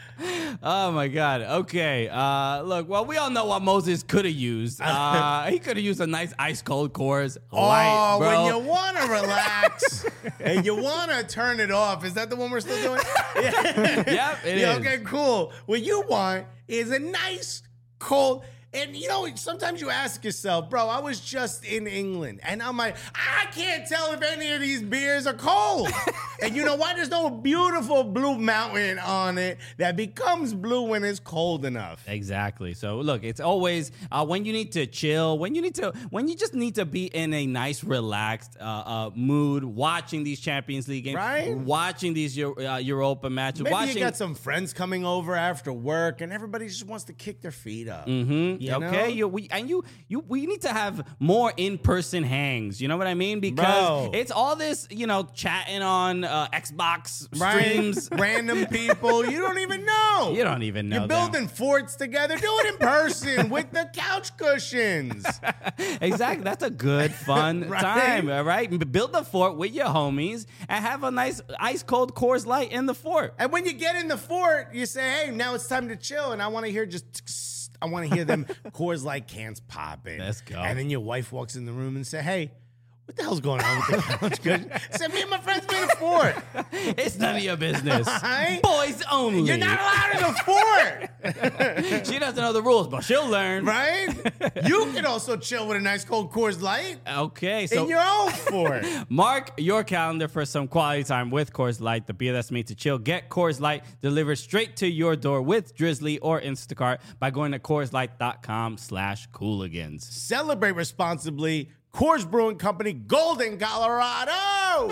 Oh my God. Okay. Uh, look, well, we all know what Moses could have used. Uh, he could have used a nice ice cold Coors Light, Oh, bro. when you want to relax and you want to turn it off. Is that the one we're still doing? Yeah. Yep, it yeah, is. Okay, cool. What you want is a nice, cold, and you know, sometimes you ask yourself, bro, I was just in England, and I'm like, I can't tell if any of these beers are cold. And you know why? There's no beautiful blue mountain on it that becomes blue when it's cold enough. Exactly. So look, it's always uh, when you need to chill, when you need to, when you just need to be in a nice, relaxed uh, uh, mood, watching these Champions League games, Right? watching these Euro- uh, Europa matches, Maybe watching. you got some friends coming over after work, and everybody just wants to kick their feet up. Mm-hmm. You okay, know? you, we and you, you, we need to have more in-person hangs. You know what I mean? Because Bro. it's all this, you know, chatting on uh, Xbox Right? streams. Random people you don't even know. You don't even know You're them. building forts together. Do it in person with the couch cushions. Exactly. That's a good, fun Right? time. All right. B- Build the fort with your homies and have a nice ice cold Coors Light in the fort. And when you get in the fort, you say, "Hey, now it's time to chill." And I want to hear just. I want to hear them Coors Light cans popping. Let's go. And then your wife walks in the room and say, "Hey, what the hell's going on with the couch cushion?" Say, "Me and my friends made a fort." It's none of your business. Right? Boys only. You're not allowed in the fort. She doesn't know the rules, but she'll learn. Right? You can also chill with a nice cold Coors Light Okay, so in your own fort. mark your calendar for some quality time with Coors Light, the beer that's made to chill. Get Coors Light delivered straight to your door with Drizzly or Instacart by going to CoorsLight.com slash Cooligans. Celebrate responsibly. Coors Brewing Company, Golden, Colorado.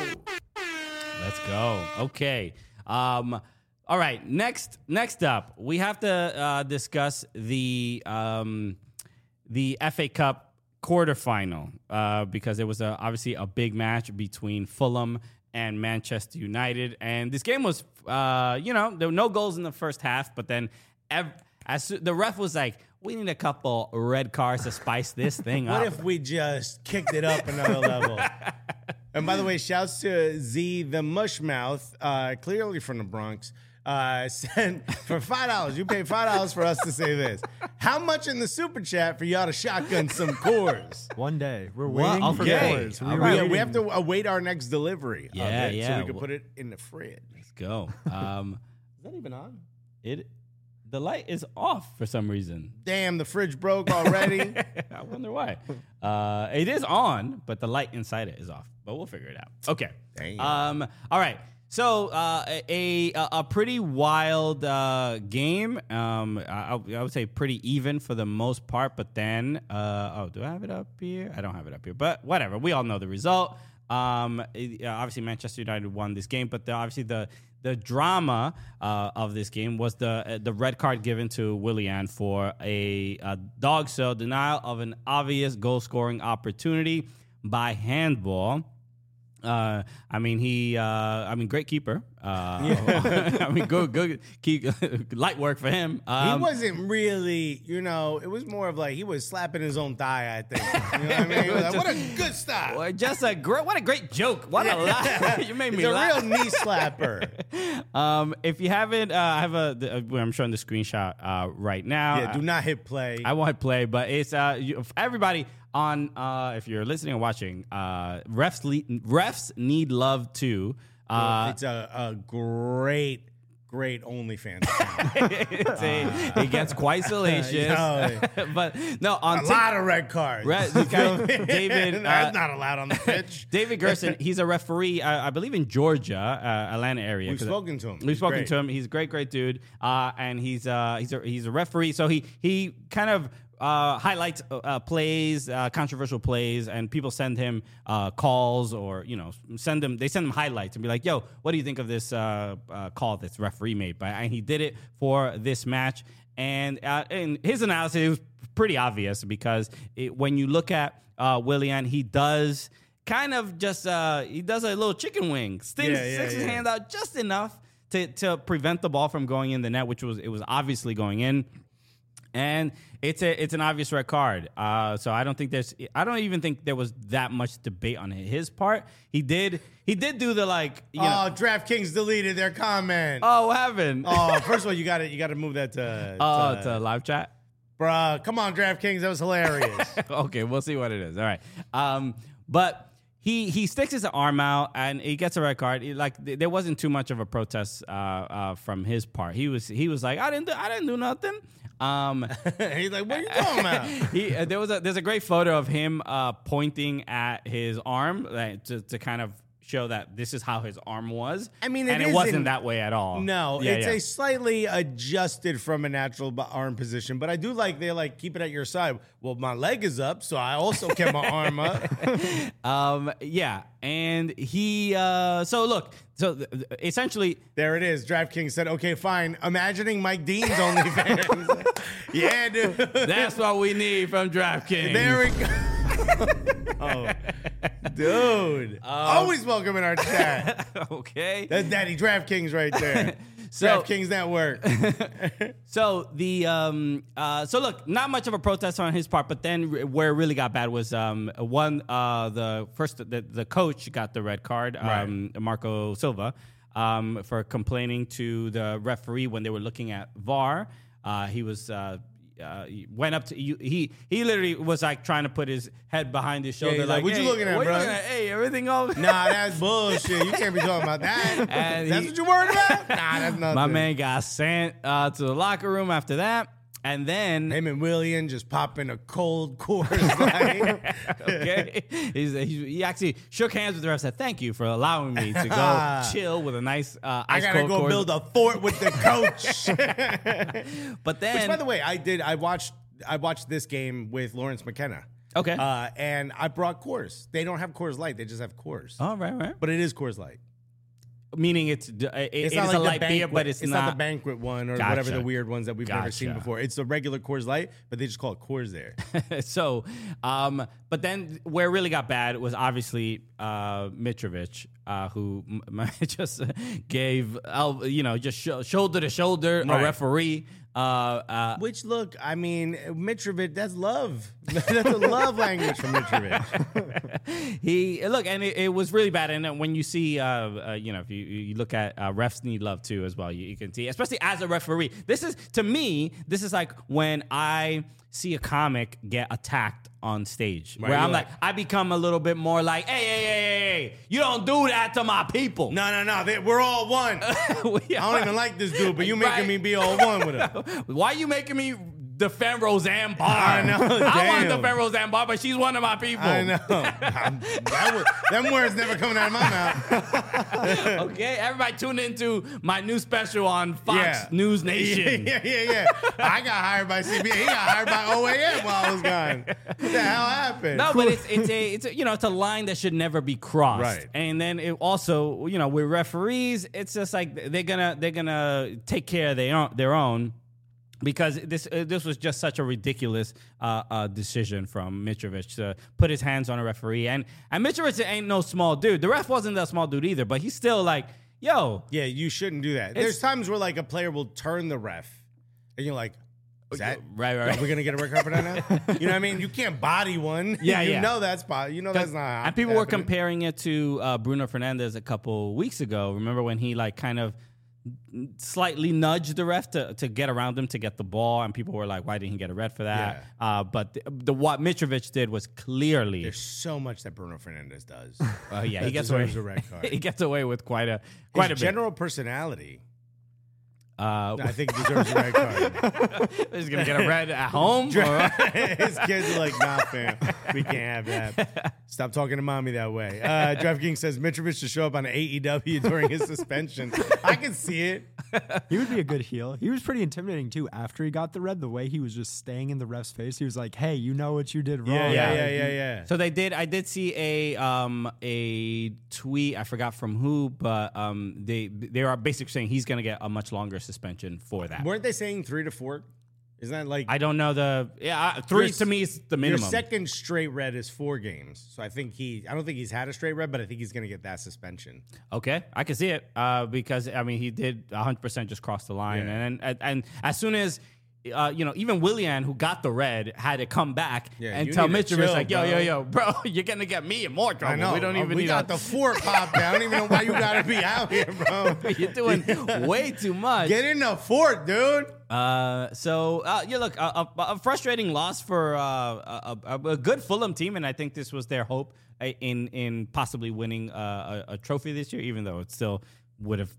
Let's go. Okay. Um, all right. Next, next up, we have to uh, discuss the um, the F A Cup quarterfinal uh, because it was a, obviously a big match between Fulham and Manchester United, and this game was, uh, you know, there were no goals in the first half, but then ev- as soo- the ref was like, "We need a couple red cards to spice this thing What up." if we just kicked it up another level? And by the way, shouts to Z the Mushmouth, uh, clearly from the Bronx. uh, sent for five dollars. You pay five dollars for us to say this. How much in the super chat for y'all to shotgun some Coors? One day. We're Well, waiting for okay. Coors. All We're right. We, waiting. we have to await our next delivery. of Yeah, it yeah. So we can Well- put it in the fridge. Let's go. Um, Is that even on? it the light is off for some reason. Damn, the fridge broke already. I wonder why. Uh, it is on, but the light inside it is off. But we'll figure it out. Okay. Damn. Um. All right. So uh, a, a a pretty wild uh, game. Um, I, I would say pretty even for the most part. But then, uh, oh, do I have it up here? I don't have it up here. But whatever. We all know the result. Um, it- uh, obviously Manchester United won this game, but the, obviously the the drama uh, of this game was the uh, the red card given to Willian for a, a dog show denial of an obvious goal scoring opportunity by handball. Uh, I mean, he. Uh, I mean, great keeper. Uh, I mean, good, good, keep, light work for him. Um, he wasn't really, you know, it was more of like he was slapping his own thigh, I think. You know what I mean? He was like, what a good stop. well, just a great. What a great joke. What a laugh. You made me He's a laugh. real knee slapper. Um, if you haven't, uh, I have a. The, uh, I'm showing the screenshot uh, right now. Yeah, do not hit play. I won't play, but it's uh, you, everybody on. Uh, if you're listening or watching, uh, refs le- refs need love too. Uh, it's a, a great, great OnlyFans account. it's a, it gets quite salacious, Yo. but no on A Tik- lot of red cards. Re- this guy, David. That's uh, not allowed on the pitch. David Gerson, he's a referee, uh, I believe, in Georgia, uh, Atlanta area. We've 'Cause spoken to him. We've He's spoken great. to him. He's a great, great dude, uh, and he's uh, he's a he's a referee. So he he kind of uh, highlights uh, plays, uh, controversial plays, and people send him uh, calls or you know send them they send him highlights and be like, "Yo, what do you think of this uh, uh, call this referee made?" By and he did it for this match, and uh, and his analysis was pretty obvious because it, when you look at uh, Willian, he does. Kind of just uh, he does a little chicken wing, stings, Yeah, yeah, sticks his yeah. hand out just enough to to prevent the ball from going in the net, which was it was obviously going in, and it's a it's an obvious red card. Uh, so I don't think there's I don't even think there was that much debate on his part. He did he did do the like you Oh, know DraftKings deleted their comment. oh what happened Oh, first of all, you got to you got to move that to. oh to- to live chat. Bruh, come on, DraftKings, that was hilarious. Okay, we'll see what it is. All right. Um, but he he sticks his arm out and he gets a red card. He, like th- there wasn't too much of a protest uh, uh, from his part. He was he was like I didn't do, I didn't do nothing. Um, He's like, what are you talking about? he uh, there was a there's a great photo of him uh, pointing at his arm uh, to to kind of show that this is how his arm was. I mean, it and it isn't- wasn't that way at all. No, Yeah, it's yeah. a slightly adjusted from a natural b- arm position, but I do like they like keep it at your side. Well, my leg is up, so I also kept my arm up. Um, yeah, and he. Uh, so look, so th- th- essentially, There it is. DraftKings said, "Okay, fine." Imagining Mike Dean's OnlyFans. Yeah, dude. that's what we need from DraftKings. There we go. Oh, dude. Always welcome in our chat. Okay. That's Daddy DraftKings right there. So- DraftKings Network. So the um uh so look, not much of a protest on his part, but then r- where it really got bad was um one uh the first the, the coach got the red card, um Marco Silva, um for complaining to the referee when they were looking at V A R. Uh he was uh uh, he went up to you. He he literally was like trying to put his head behind his shoulder. he's like, "What you "Hey, looking at, what bro?" You looking at? Hey, everything all Nah, that's bullshit. You can't be talking about that. And that's he- what you worried about? Nah, that's nothing. My man got sent uh, to the locker room after that, and then Him and William just popping a cold Coors Light. okay, he's, he's, he actually shook hands with the ref. Said, "Thank you for allowing me to go chill with a nice uh, I ice gotta cold go Coors." build a fort with the coach. But then, Which, by the way, I did. I watched. I watched this game with Lawrence McKenna. okay, Uh, and I brought Coors. They don't have Coors Light. They just have Coors. all right, right. But it is Coors Light. Meaning it's it, It's it not is like a the light banquet. beer, but it's, it's not, the banquet one or whatever Gotcha. the weird ones that we've never seen Gotcha. before. It's the regular Coors Light, but they just call it Coors there. So, um, but then where it really got bad was obviously uh, Mitrovic, uh, who m- just gave, el- you know, just sh- shoulder to shoulder Right. a referee Uh, uh, Which look, I mean, Mitrovic, that's love. That's a love language from Mitrovic. he look, and it, it was really bad. And then when you see, uh, uh, you know, if you, you look at uh, refs need love too as well, you, you can see, especially as a referee. This is to me, this is like when I see a comic get attacked on stage, Right, where I'm you're like, like- I become a little bit more like, hey, hey, hey, hey, hey, you don't do that to my people. No, no, no. They, we're all one. I don't even like this dude, but you making Right. me be all one with him. Why are you making me defend Roseanne Barr? I know, I want to damn. defend Roseanne Barr, but she's one of my people. I know. I'm- that word, them words never coming out of my mouth. Okay, everybody tune into my new special on Fox Yeah. News Nation. Yeah, yeah, yeah. I got hired by C B S. He got hired by O A M while I was gone. What the hell happened? No, but it's it's a it's a, you know, it's a line that should never be crossed. Right. And then it also, you know, with referees, it's just like they're gonna they're gonna take care of their own, their own because this uh, this was just such a ridiculous uh, uh, decision from Mitrovic to put his hands on a referee. And and Mitrovic ain't no small dude. The ref wasn't that small dude either, but he's still like, yo, Yeah, you shouldn't do that. It's- There's times where like a player will turn the ref, and you're like, "Is that right, right, right. Are we gonna get a red card for that now?" You know what I mean? You can't body one. Yeah, you yeah. know that's po- You know that's not. And people were happening. comparing it to uh, Bruno Fernandes a couple weeks ago. Remember when he like kind of slightly nudged the ref to, to get around him to get the ball, and people were like, "Why didn't he get a red for that?" Uh, but the, the what Mitrovic did was clearly, There's so much that Bruno Fernandez does. uh, yeah, that he gets away. deserves a red card. he gets away with quite a quite His a bit. general personality, Uh, I think, deserves a red card. He's gonna get a red at home. or- His kids are like, "Nah, fam, we can't have that. Stop talking to mommy that way." Uh, DraftKings says Mitrovic should show up on A E W during his suspension. I can see it. He would be a good heel. He was pretty intimidating too. After he got the red, the way he was just staying in the ref's face, he was like, "Hey, you know what you did wrong." Yeah, yeah, Yeah. yeah, yeah, yeah. So they did. I did see a um a tweet. I forgot from who, but um they they are basically saying he's gonna get a much longer suspension for that. Weren't they saying three to four? Isn't that like I don't know the yeah I- three Your- to me is the minimum. Your second straight red is four games. So I think he, I don't think he's had a straight red, but I think he's going to get that suspension. Okay, I can see it uh, because I mean he did one hundred percent just cross the line, Yeah. and, and and as soon as. Uh, you know, even Willian, who got the red, had to come back Yeah, and you tell need to Mitrovic, chill, like, yo, bro. yo, yo, bro, you're going to get me in more trouble. I know. We don't even Uh, we need got a, the fork popped down. I don't even know why you got to be out here, bro. You're doing way too much. Get in the fort, dude. Uh, so uh, yeah, look, a, a, a frustrating loss for uh, a, a, a good Fulham team, and I think this was their hope uh, in in possibly winning uh, a, a trophy this year, even though it still would have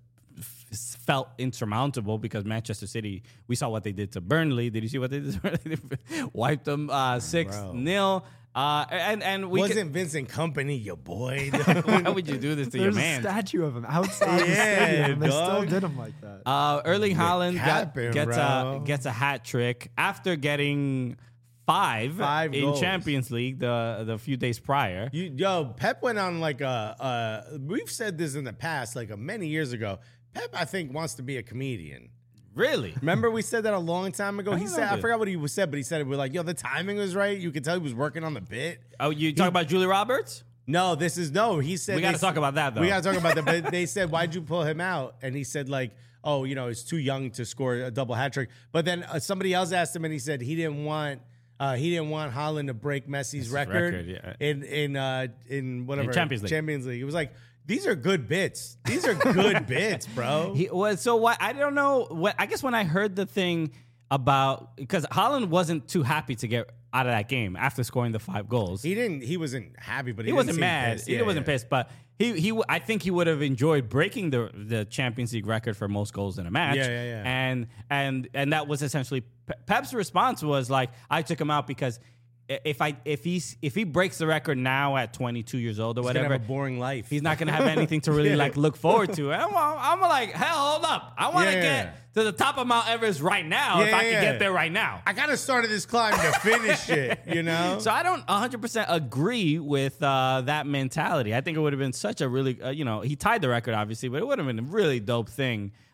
f- felt insurmountable because Manchester City. We saw what they did to Burnley. Did you see what they did to Burnley? Wiped them uh, six nil. Uh, and and we Wasn't Vincent Company your boy? could, why would you do this to your There's a man? statue of him outside the Yeah, stadium. They still dog. did him like that. Uh, Erling Haaland got, capping, gets bro. a gets a hat trick after getting five, Five in goals. Champions League the the few days prior. You, yo, Pep went on like a, uh, we've said this in the past, like a many years ago. Pep, I think, wants to be a comedian. Really? Remember we said that a long time ago? He don't said, know I this. forgot what he was said, but he said it. We're like, yo, the timing was right. You could tell he was working on the bit. Oh, you talking about Julie Roberts? No, this is no. He said We they gotta s- talk about that, though. We gotta talk about that. But they said, why'd you pull him out? And he said, like, oh, you know, he's too young to score a double hat trick. But then uh, somebody else asked him, and he said he didn't want. Uh, he didn't want Haaland to break Messi's record, record, yeah. in in uh, in whatever Champions League. Champions League. It was like these are good bits. These are good bits, bro. He was so what? I don't know. What I guess when I heard the thing about because Haaland wasn't too happy to get out of that game after scoring the five goals. He didn't. He wasn't happy, but he, he didn't wasn't seem mad. pissed. He Yeah, wasn't yeah. pissed, but he he. w- I think he would have enjoyed breaking the the Champions League record for most goals in a match. Yeah, yeah, yeah. And and and that was essentially Pe- Pep's response was like, I took him out because i- if I if he's if he breaks the record now at twenty-two years old or He's gonna whatever, have a boring life. he's not gonna have anything to really Yeah. like look forward to. And I'm, I'm like, hell, hold up, I want to Yeah, yeah, get to the top of Mount Everest right now if Yeah, I can yeah. get there right now. I gotta start this climb to finish it. You know. So I don't one hundred percent agree with uh, that mentality. I think it would have been such a really, uh, you know, he tied the record obviously, but it would have been a really dope thing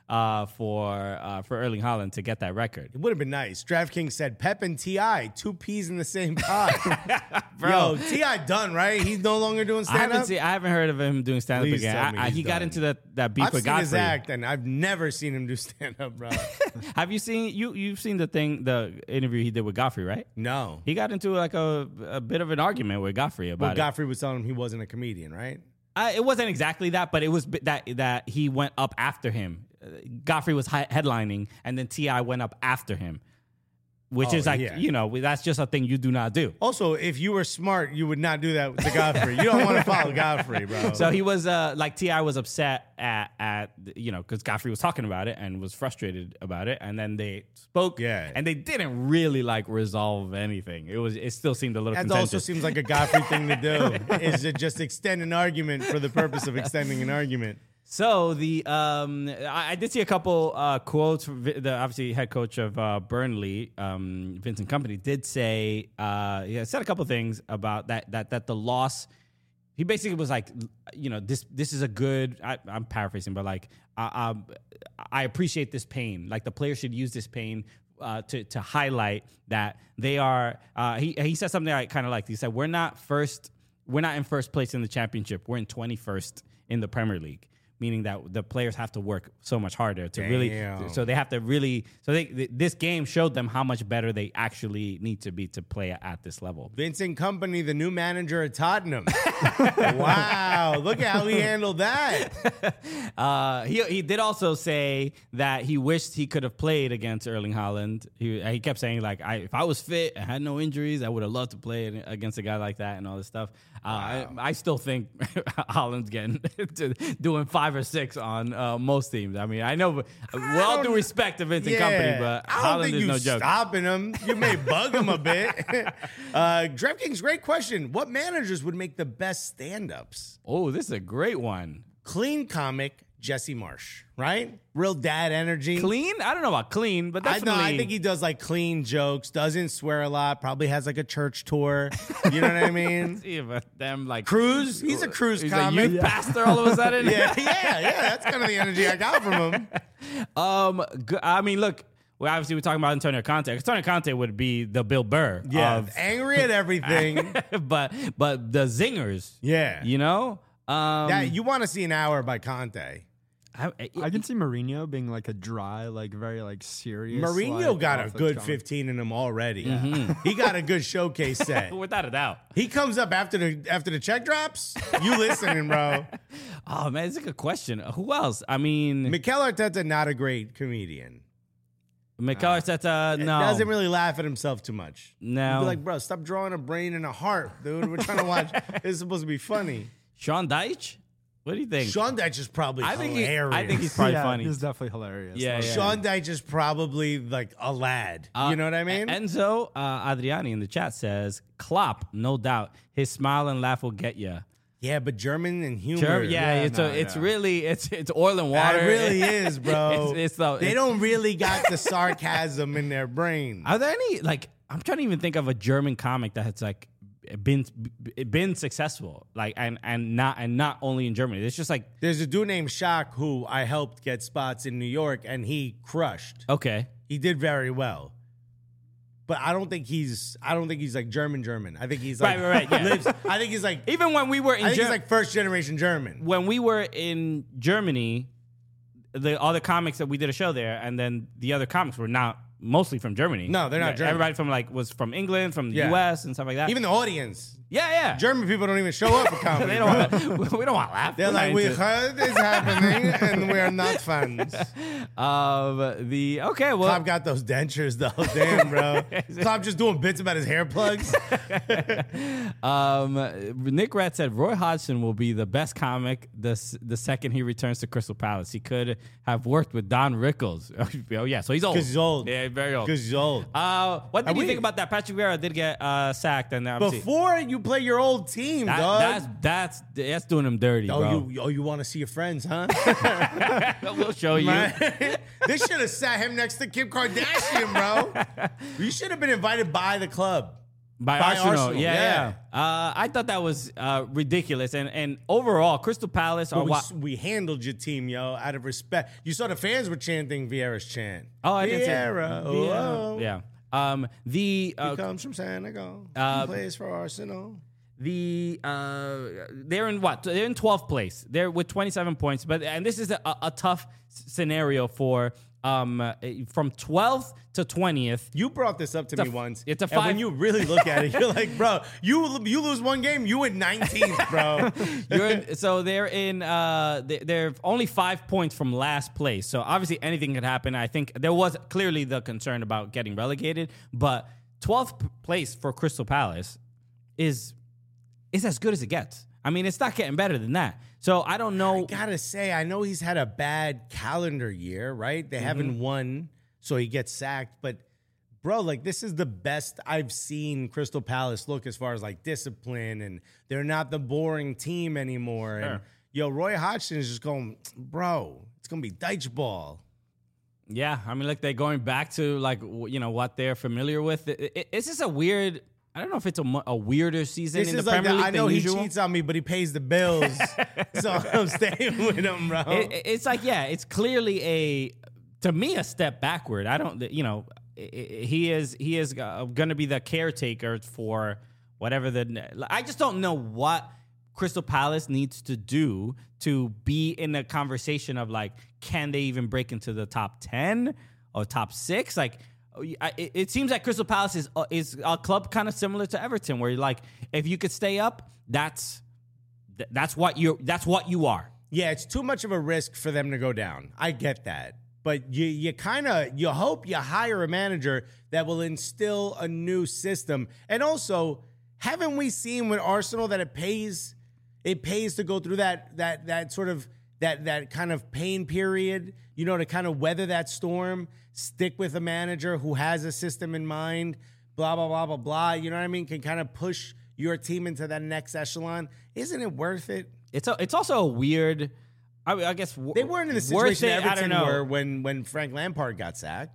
uh, for uh, for Erling Haaland to get that record. It would have been nice. DraftKings said Pep and T I, two peas in the same pod. Bro. Yo, T I done, right? He's no longer doing I haven't stand-up? seen, I haven't heard of him doing stand up Please again. tell me I, I, he's he got done. into that that beef I've with seen his Godfrey. act, and I've never seen him do stand-up, bro. Have you seen you you've seen the thing the interview he did with Godfrey, right? No. He got into like a, a bit of an argument with Godfrey about Well, it. Godfrey was telling him he wasn't a comedian, right? Uh, it wasn't exactly that, but it was bi- that that he went up after him. Uh, Godfrey was hi- headlining, and then T I went up after him, which Oh, is like yeah. you know that's just a thing you do not do. Also, if you were smart, you would not do that to Godfrey. You don't want to follow Godfrey, bro. So he was uh, like T I was upset at at you know because Godfrey was talking about it and was frustrated about it, and then they spoke, Yeah. and they didn't really like resolve anything. It was it still seemed a little That contentious. also seems like a Godfrey thing to do, is to just extend an argument for the purpose of extending an argument. So the um, I, I did see a couple uh, quotes. From Vi- the obviously head coach of uh, Burnley, um, Vincent Kompany, did say uh, he said a couple things about that that that the loss. He basically was like, you know, this this is a good. I, I'm paraphrasing, but like, I, um, I appreciate this pain. Like the players should use this pain uh, to to highlight that they are. Uh, he he said something I kind of liked. He said, "We're not first. We're not in first place in the championship. We're in twenty-first in the Premier League." Meaning that the players have to work so much harder to Damn. really, so they have to really, so they, th- this game showed them how much better they actually need to be to play at this level. Vincent Kompany, the new manager at Tottenham. Wow, look at how he handled that. Uh, he he did also say that he wished he could have played against Erling Haaland. He he kept saying like, I, if I was fit and had no injuries, I would have loved to play against a guy like that and all this stuff. Uh, I, I still think Haaland's getting to doing five or six on uh, most teams. I mean, I know, with all due respect to Vincent Kompany, but I don't Haaland think is you no joke. stopping him. You may bug him a bit. uh, DraftKings, great question. What managers would make the best stand-ups? Oh, this is a great one. Clean comic, Jesse Marsh, right? Real dad energy. Clean? I don't know about clean, but I definitely. know. I think he does like clean jokes. Doesn't swear a lot. Probably has like a church tour. You know what I mean? See if them like Cruise. He's a cruise He's comic. a youth pastor all of a sudden. yeah, yeah, yeah. That's kind of the energy I got from him. Um, g- I mean, look. Well, obviously, we're talking about Antonio Conte. Antonio Conte would be the Bill Burr Yeah, of, angry at everything. but but the zingers. Yeah. you know. Um, That you want to see an hour by Conte. I, I- I can see Mourinho being like a dry, like very like serious. Mourinho like, got a offense good comic. fifteen in him already. He got a good showcase set. without a doubt. He comes up after the after the check drops. You listening, bro? Oh man, it's a good question. Who else? I mean, Mikel Arteta, not a great comedian. Mikel Arteta. No, Doesn't really laugh at himself too much. No. He'd be like, bro, stop drawing a brain and a heart, dude. We're trying to watch. It's supposed to be funny. Sean Dyche. What do you think? Sean Dyche is probably I think he- hilarious. I think he's probably yeah, funny. He's definitely hilarious. Yeah, Like, yeah. Sean Dyche is probably like a lad. Uh, you know what I mean? Enzo uh, Adriani in the chat says, Klopp, no doubt. His smile and laugh will get you. yeah, but German and humor. Sure, yeah, Yeah, it's no, a, it's no. really it's it's oil and That water. really is, bro. It's, it's the, they it's- don't really got the sarcasm in their brain. Are there any like? I'm trying to even think of a German comic that has like been been successful, like and and not and not only in Germany. It's just like There's a dude named Shaq who I helped get spots in New York, and he crushed. okay, He did very well. But I don't think he's. I don't think he's like German German. I think he's like Right, right, right, yeah. lives- I think he's like. even when we were in I think Ger- he's like first generation German. when we were in Germany, the other comics that we did a show there, and then the other comics were not mostly from Germany. No, they're not Yeah, German. Everybody from like was from England, from the Yeah. U S and stuff like that. Even the audience, yeah, yeah. German people don't even show up for comedy. they bro. don't. Want, we don't want to laugh. They're We're like, not we into- heard this happening, and we are not fans. Um, the okay, well, Klopp got those dentures though. Damn, bro. Klopp just doing bits about his hair plugs. Um, Nick Rat said Roy Hodgson will be the best comic the s- the second he returns to Crystal Palace. He could have worked with Don Rickles. Oh yeah, so he's old. Because he's old. Yeah, very old. Because he's old. Uh, what did Are you we- think about that? Patrick Vieira did get uh, sacked, and obviously Before you play your old team, that, dog. that's that's that's doing him dirty, bro. oh, you, oh, you want to see your friends, huh? we'll show you. Man, they should have sat him next to Kim Kardashian, bro. You should have been invited by the club. By, By Arsenal. Arsenal, Yeah, yeah. yeah. Uh, I thought that was uh, ridiculous. And and overall, Crystal Palace are But we, what. we handled your team, yo, out of respect. You saw the fans were chanting Vieira's chant. Oh, I didn't see- Vieira, oh, Vieira. oh. Yeah. Um, the He uh, comes from Senegal. uh, he plays for Arsenal. the uh, they're in what? They're in twelfth place. They're with twenty-seven points. But and this is a, a tough s- scenario for um uh, from twelfth to twentieth. You brought this up to It's a me f- once. it's a And five- when you really look at it, you're like, bro, you you lose one game, you in nineteenth, bro. You're in, so they're in. Uh, they- they're only five points from last place. So obviously anything could happen. I think there was clearly the concern about getting relegated, but twelfth p- place for Crystal Palace is is as good as it gets. I mean, it's not getting better than that. So I don't know. I gotta say, I know he's had a bad calendar year, right? They haven't Mm-hmm. won, so he gets sacked. But bro, like this is the best I've seen Crystal Palace look as far as like discipline, and they're not the boring team anymore. And Sure. yo, Roy Hodgson is just going, bro, it's gonna be Dyche ball. Yeah, I mean, like they're going back to like w- you know what they're familiar with. It, it, it's just a weird. I don't know if it's a, mo- a weirder season This in is the like Premier the, League I know than he usual. cheats on me, but he pays the bills, so I'm staying with him, bro. It- it- it's like, yeah, it's clearly a, to me, a step backward. I don't, you know, i- i- he is he is uh, going to be the caretaker for whatever the. I just don't know what Crystal Palace needs to do to be in a conversation of like, can they even break into the top ten or top six? Like, I- it, it seems like Crystal Palace is uh, is a club kind of similar to Everton, where you're like, if you could stay up, that's th- that's what you that's what you are. Yeah, it's too much of a risk for them to go down. I get that. But you you kind of you hope you hire a manager that will instill a new system. And also, haven't we seen with Arsenal that it pays it pays to go through that that that sort of that that kind of pain period, you know, to kind of weather that storm, stick with a manager who has a system in mind, blah blah blah blah blah, you know what I mean? Can kind of push your team into that next echelon. Isn't it worth it? It's a, it's also a weird. I, I guess w- They weren't in the worth situation it, I Everton don't know. were when when Frank Lampard got sacked.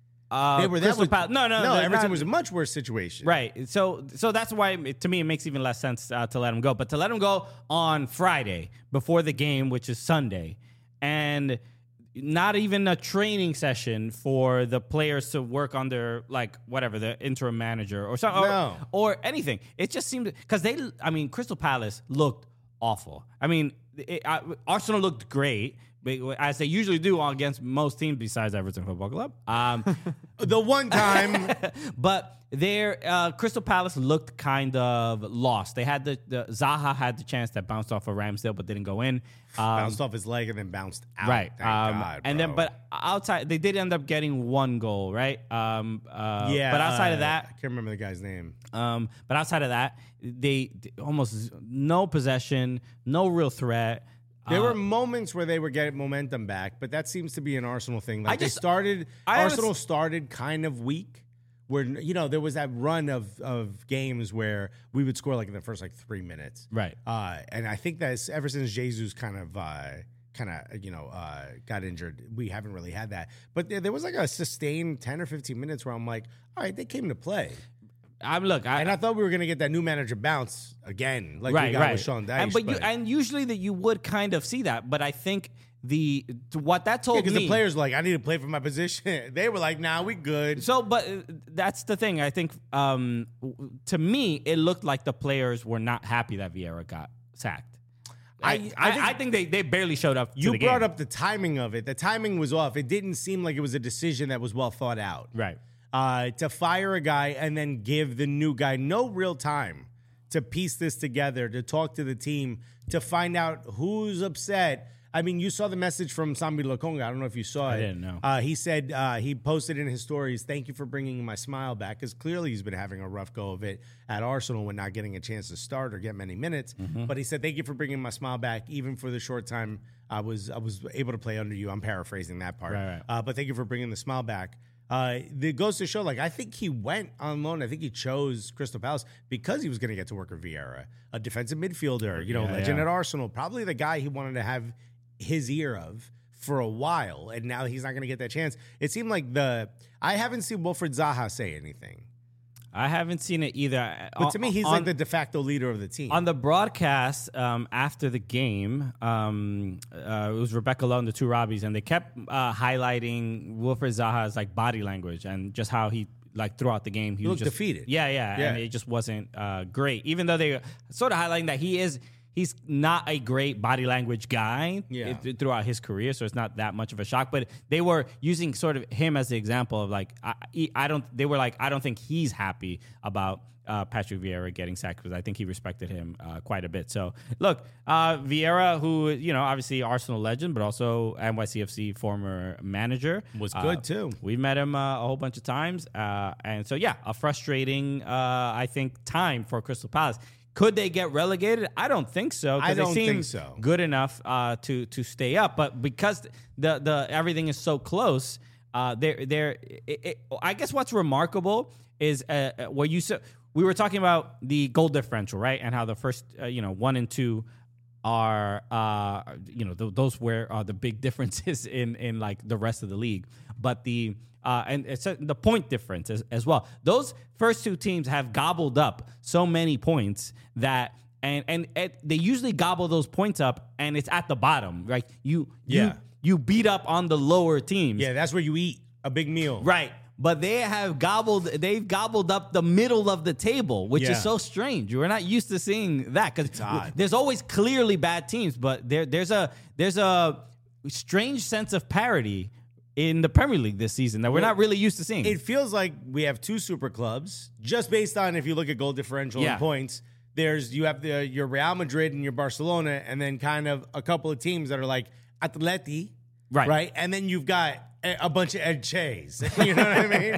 Uh, They were that Crystal was, Palace. No, no, no. they're Everton not- was a much worse situation. right. So, so that's why it, to me it makes even less sense uh, to let him go. But to let him go on Friday before the game, which is Sunday, and not even a training session for the players to work on their like whatever the interim manager or something No. or, or anything. It just seemed because they. I mean, Crystal Palace looked awful. I mean, it, I, Arsenal looked great, but as they usually do against most teams besides Everton Football Club. Um, The one time, but their uh, Crystal Palace looked kind of lost. They had the, the Zaha had the chance that bounced off of Ramsdale but didn't go in. Um, bounced off his leg and then bounced out. right. Thank Um, God, and then, bro. but outside, they did end up getting one goal, right? Um, uh, yeah. But outside uh, of that, I can't remember the guy's name. um, but outside of that, they, they almost no possession, no real threat. There Uh, were moments where they were getting momentum back, but that seems to be an Arsenal thing. Like I they just- started, I Arsenal honest- started kind of weak. Where you know there was that run of of games where we would score like in the first like three minutes, Right. Uh, and I think that's ever since Jesus kind of uh, kind of you know uh, got injured, we haven't really had that. But there, there was like a sustained ten or fifteen minutes where I'm like, all right, they came to play, I'm look, I, and I thought we were gonna get that new manager bounce again, like right, we got right. with Sean Dyche. and, but, you, but- and usually that you would kind of see that, but I think the what that told because me the players were like, I need to play for my position. They were like, nah, we good. So, but uh, that's the thing. I think um, w- to me, it looked like the players were not happy that Vieira got sacked. I, I- I, I think- I think they, they barely showed up. To You the brought game. up the timing of it. The timing was off. It didn't seem like it was a decision that was well thought out. right. Uh, to fire a guy and then give the new guy no real time to piece this together, to talk to the team, to find out who's upset. I mean, you saw the message from Sambi Lokonga. I don't know if you saw I it. didn't know. Uh, he said uh, he posted in his stories, "Thank you for bringing my smile back," because clearly he's been having a rough go of it at Arsenal when not getting a chance to start or get many minutes. Mm-hmm. But he said, "Thank you for bringing my smile back, even for the short time I was I was able to play under you." I'm paraphrasing that part. Right, right. Uh, but thank you for bringing the smile back. Uh, it goes to show, like, I think he went on loan. I think he chose Crystal Palace because he was going to get to work with Vieira, a defensive midfielder, you know, Yeah, legend yeah. at Arsenal, probably the guy he wanted to have his ear of for a while, and now he's not going to get that chance. It seemed like the I haven't seen Wilfred Zaha say anything. I haven't seen it either. But to me, he's on, like the de facto leader of the team. on the broadcast um, after the game. Um, uh, it was Rebecca Lowe and the two Robbies, and they kept uh, highlighting Wilfred Zaha's like body language and just how he like throughout the game he, He was looked just defeated. Yeah, yeah, Yeah. and it just wasn't uh, great. Even though they were sort of highlighting that he is. He's not a great body language guy Yeah. it- throughout his career, so it's not that much of a shock. But they were using sort of him as the example of like, I, I don't. They were like, I don't think he's happy about uh, Patrick Vieira getting sacked because I think he respected him uh, quite a bit. So look, uh, Vieira, who you know, obviously Arsenal legend, but also N Y C F C former manager, Was uh, good, too. We've met him uh, a whole bunch of times, uh, and so yeah, a frustrating, uh, I think, time for Crystal Palace. Could they get relegated? I don't think so. 'cause I don't they seem think so. Good enough uh, to to stay up, but because the the everything is so close, uh, they're they're. It, it, I guess what's remarkable is uh, what you said. We were talking about the goal differential, right, and how the first uh, you know one and two are uh, you know th- those where are the big differences in in like the rest of the league, but the. Uh, and it's uh, the point difference as, as well. Those first two teams have gobbled up so many points that, and and, and they usually gobble those points up, and it's at the bottom, right? You Yeah. you you beat up on the lower teams, yeah, that's where you eat a big meal. right? But they have gobbled, they've gobbled up the middle of the table, which Yeah. is so strange. We're not used to seeing that because odd. there's always clearly bad teams, but there there's a there's a strange sense of parity in the Premier League this season that we're not really used to seeing. It feels like we have two super clubs just based on if you look at goal differential Yeah. and points. There's you have the your Real Madrid and your Barcelona, and then kind of a couple of teams that are like Atleti, Right. Right, and then you've got a, a bunch of Ed Che's. You know what I mean?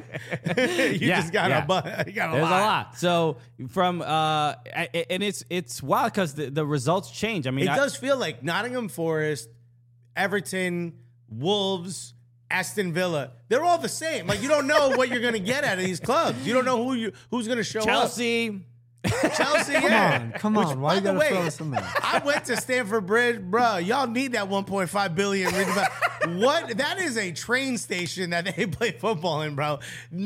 you Yeah, just got yeah. a bu- you got a There's lot. a lot. So from uh, a- and it's it's wild because the, the results change. I mean, It I- does feel like Nottingham Forest, Everton, Wolves, Aston Villa. They're all the same. Like you don't know what you're going to get out of these clubs. You don't know who you who's going to show up. Chelsea. Chelsea, Come yeah. on, come Which, on. Why by you the gotta way, throw us in there? I went to Stamford Bridge, bro. Y'all need that one point five billion. redevelop- What? That is a train station that they play football in, bro.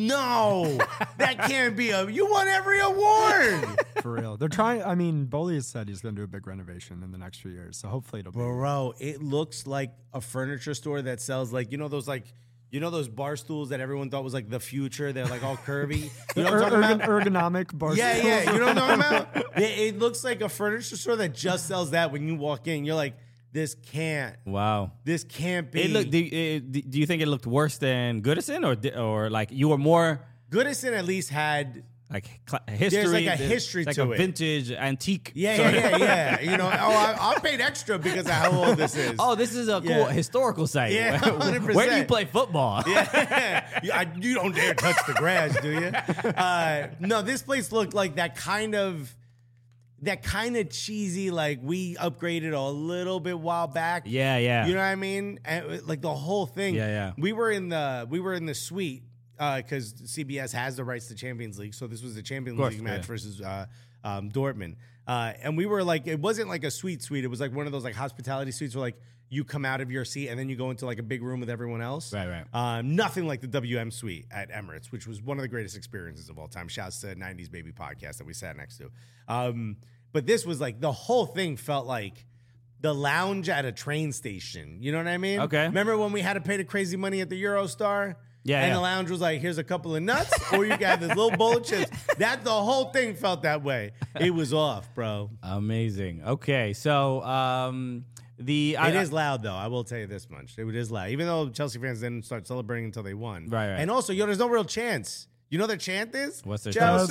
No, that can't be a. You won every award, For real. They're trying. I mean, Boley has said he's going to do a big renovation in the next few years. So hopefully it'll be. bro. It looks like a furniture store that sells like you know those like. You know those bar stools that everyone thought was like the future? They're like all curvy. You know what I'm talking Er- about? ergon- ergonomic bar Yeah, stools. yeah. You know what I'm talking about? It, it looks like a furniture store that just sells that when you walk in. You're like, this can't. Wow. This can't be. It look, do, it, do you think it looked worse than Goodison, or di- or like you were more Goodison at least had. like cl- history? like a history it's like to a it. vintage antique. Yeah, sort yeah, of- yeah, yeah. You know, oh, I, I paid extra because of how old this is. Oh, this is a cool Yeah. historical site. Yeah, one hundred percent. Where do you play football? Yeah, you, I, you don't dare touch the grass, do you? Uh, no, this place looked like that kind of, that kind of cheesy. Like we upgraded a little bit while back. Yeah, yeah. You know what I mean? And, like the whole thing. Yeah, yeah. We were in the we were in the suite because C B S has the rights to Champions League, so this was the Champions course, League match yeah. versus uh, um, Dortmund. Uh, and we were like, it wasn't like a suite suite. It was like one of those like hospitality suites where like you come out of your seat and then you go into like a big room with everyone else. Right, right. Um, nothing like the W M suite at Emirates, which was one of the greatest experiences of all time. Shouts to nineties Baby podcast that we sat next to. Um, but this was like the whole thing felt like the lounge at a train station. You know what I mean? Okay. Remember when we had to pay the crazy money at the Eurostar? Yeah, And yeah. the lounge was like, here's a couple of nuts, or you got this little bowl of chips. That the whole thing felt that way. It was off, bro. Amazing. Okay, so um, the It is loud, though. I will tell you this much. It is loud. Even though Chelsea fans didn't start celebrating until they won. Right, right. And also, yo, there's no real chance. You know their chant is? What's their Chelsea,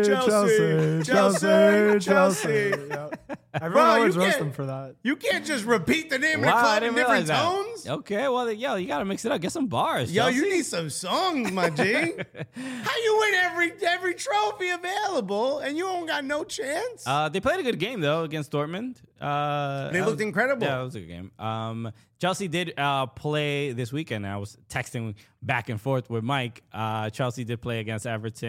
Chelsea, Chelsea, Chelsea. Chelsea. Everyone Bro, always you roasts can't- them for that. You can't just repeat the name of the Wow, I club in didn't different realize that. tones. Okay, well, yo, you got to mix it up. Get some bars. Yo, Chelsea. you need some songs, my G. How you win every every trophy available and you don't got no chance? Uh, they played a good game though against Dortmund. Uh, They that looked was- incredible. Yeah, it was a good game. Um, Chelsea did uh, play this weekend. I was texting back and forth with Mike. Uh, Chelsea did play against Everton.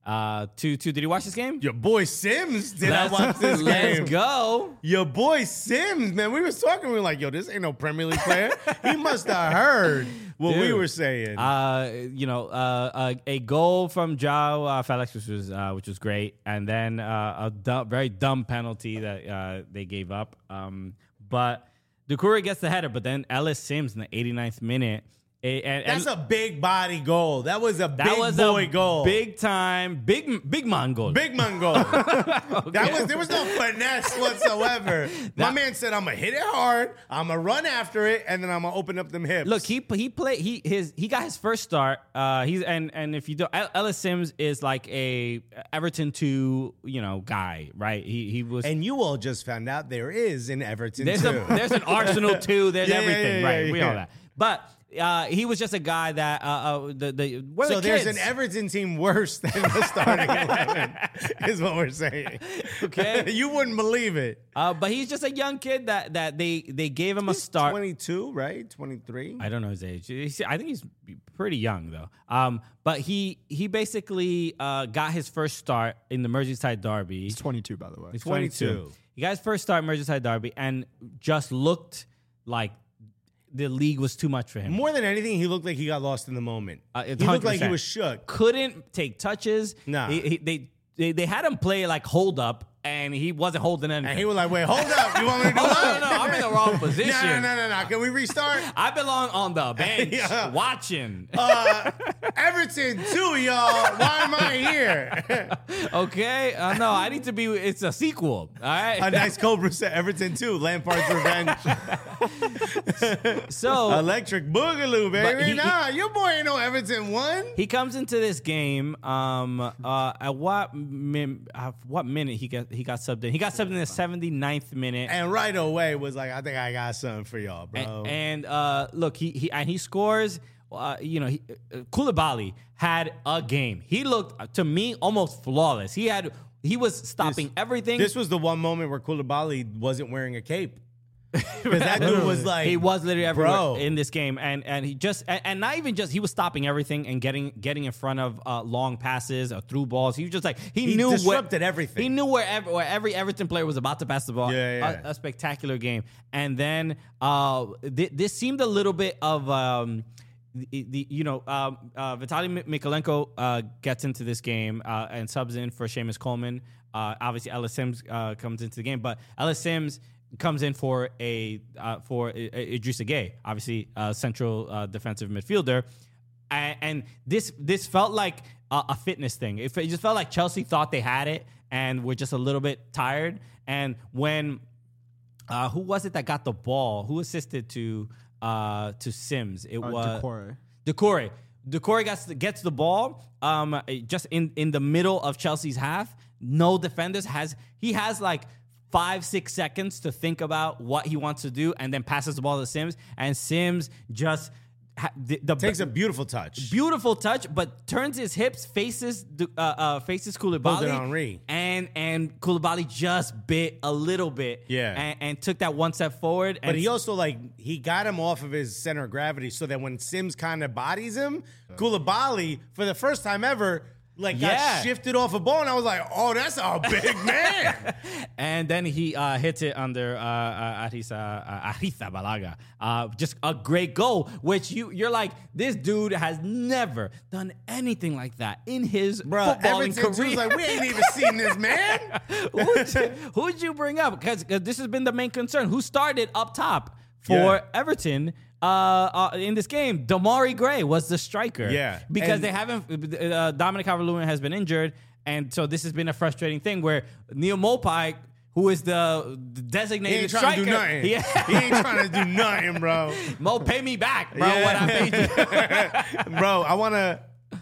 Uh, two two. Did you watch this game? Your boy Sims, did Let's- I watch this Let's game? go. Your boy Sims, man. We was talking. We were like, yo, this ain't no Premier League player. He must have heard what we Dude. were saying. Uh, you know, uh, uh, a goal from Joao uh, Felix, which was uh, which was great, and then uh, a du- very dumb penalty that uh, they gave up. Um, but Doucouré gets the header, but then Ellis Sims in the eighty-ninth minute. a- and, That's and a big body goal. That was a that big was boy a goal. big time, big big man goal. Big man goal. That was there was no finesse whatsoever. My That- man said, "I'm gonna hit it hard. I'm gonna run after it, and then I'm gonna open up them hips." Look, he he played he his he got his first start. Uh, he's and and if you don't, El- Ellis Sims is like a Everton two you know guy, right? He he was. and you all just found out there is an Everton There's too. a there's an Arsenal too. There's Yeah, yeah, everything, yeah, right? yeah, We yeah. know that. But uh, he was just a guy that uh, uh the the one of So the there's kids. an Everton team worse than the starting eleven, is what we're saying. Okay. You wouldn't believe it. uh, but he's just a young kid that that they they gave him a start. twenty-two, right? twenty-three. I don't know his age. He's- I think he's pretty young though. Um, but he he basically uh, got his first start in the Merseyside derby. He's twenty-two, by the way. He's twenty-two. twenty-two. He got his first start in Merseyside derby and just looked like the league was too much for him. More than anything, he looked like he got lost in the moment. Uh, he it's looked like he one hundred percent. was shook. Couldn't take touches. Nah. He- he- they, they they had him play like hold up, and he wasn't holding anything. And he was like, wait, hold up. You want me to do oh, what? no, no, no, I'm in the wrong position. No, no, no, no, no. Can we restart? I belong on the bench Yeah. watching. Uh, Everton too, y'all. Why am I here? Okay, uh, no, I need to be. It's a sequel. All right. A nice Cobra said Everton too. Lampard's revenge. So Electric Boogaloo, But baby. he- nah, your boy ain't no Everton one. he comes into this game. Um, uh, at what min, uh, what minute he got he got subbed in? He got subbed in the seventy-ninth minute. And right away was like, I think I got something for y'all, bro. And, and uh, look, he he and he scores. Uh, you know, he, uh, Koulibaly had a game. He looked uh, to me almost flawless. He had he was stopping everything. This was the one moment where Koulibaly wasn't wearing a cape. Because that dude was like, he was literally everywhere bro. in this game, and and he just and, and not even just he was stopping everything and getting getting in front of uh, long passes or through balls. He was just like he, He knew disrupted where, everything. He knew where every, where every Everton player was about to pass the ball. Yeah, yeah. A, a spectacular game, and then uh, th- this seemed a little bit of. Um, The, the you know um, uh, Vitaly Mi- Mikolenko uh, gets into this game uh, and subs in for Seamus Coleman. Uh, obviously, Ellis Sims uh, comes into the game, but Ellis Sims comes in for a uh, for I- I- Idrissa Gueye, obviously uh, central uh, defensive midfielder, and, and this this felt like a, a fitness thing. It, it just felt like Chelsea thought they had it and were just a little bit tired. And when uh, who was it that got the ball? Who assisted to? Uh, to Sims, it Uh, was Doucouré. Doucouré. Doucouré gets gets the ball um, just in, in the middle of Chelsea's half. No defenders has he has like five six seconds to think about what he wants to do, and then passes the ball to Sims, and Sims just ha- the, the takes a beautiful touch. beautiful touch, but turns his hips, faces Du- uh, uh, faces Koulibaly, Pulled it Henry. and and Koulibaly just bit a little bit, Yeah. and, and took that one step forward. But and he also like he got him off of his center of gravity so that when Sims kind of bodies him, Koulibaly for the first time ever like Yeah. got shifted off a ball, and I was like, oh, that's a big man. And then he uh, hits it under uh, uh, Arisa, uh, Arisa Balaga. Uh, just a great goal, which you, you're like, this dude has never done anything like that in his Bro, footballing Everton career. was like, we ain't even seen this man. who'd, you, who'd you bring up? Because this has been the main concern. Who started up top for Yeah. Everton uh, uh, in this game? Damari Gray was the striker. Yeah. Because And- they haven't, uh, Dominic Calvert-Lewin has been injured. And so this has been a frustrating thing where Neil Mopai, who is the the He designated ain't trying striker. to do nothing. Yeah. He ain't trying to do nothing, bro. Mo, pay me back, bro. Yeah. What I paid you. Bro, I wanna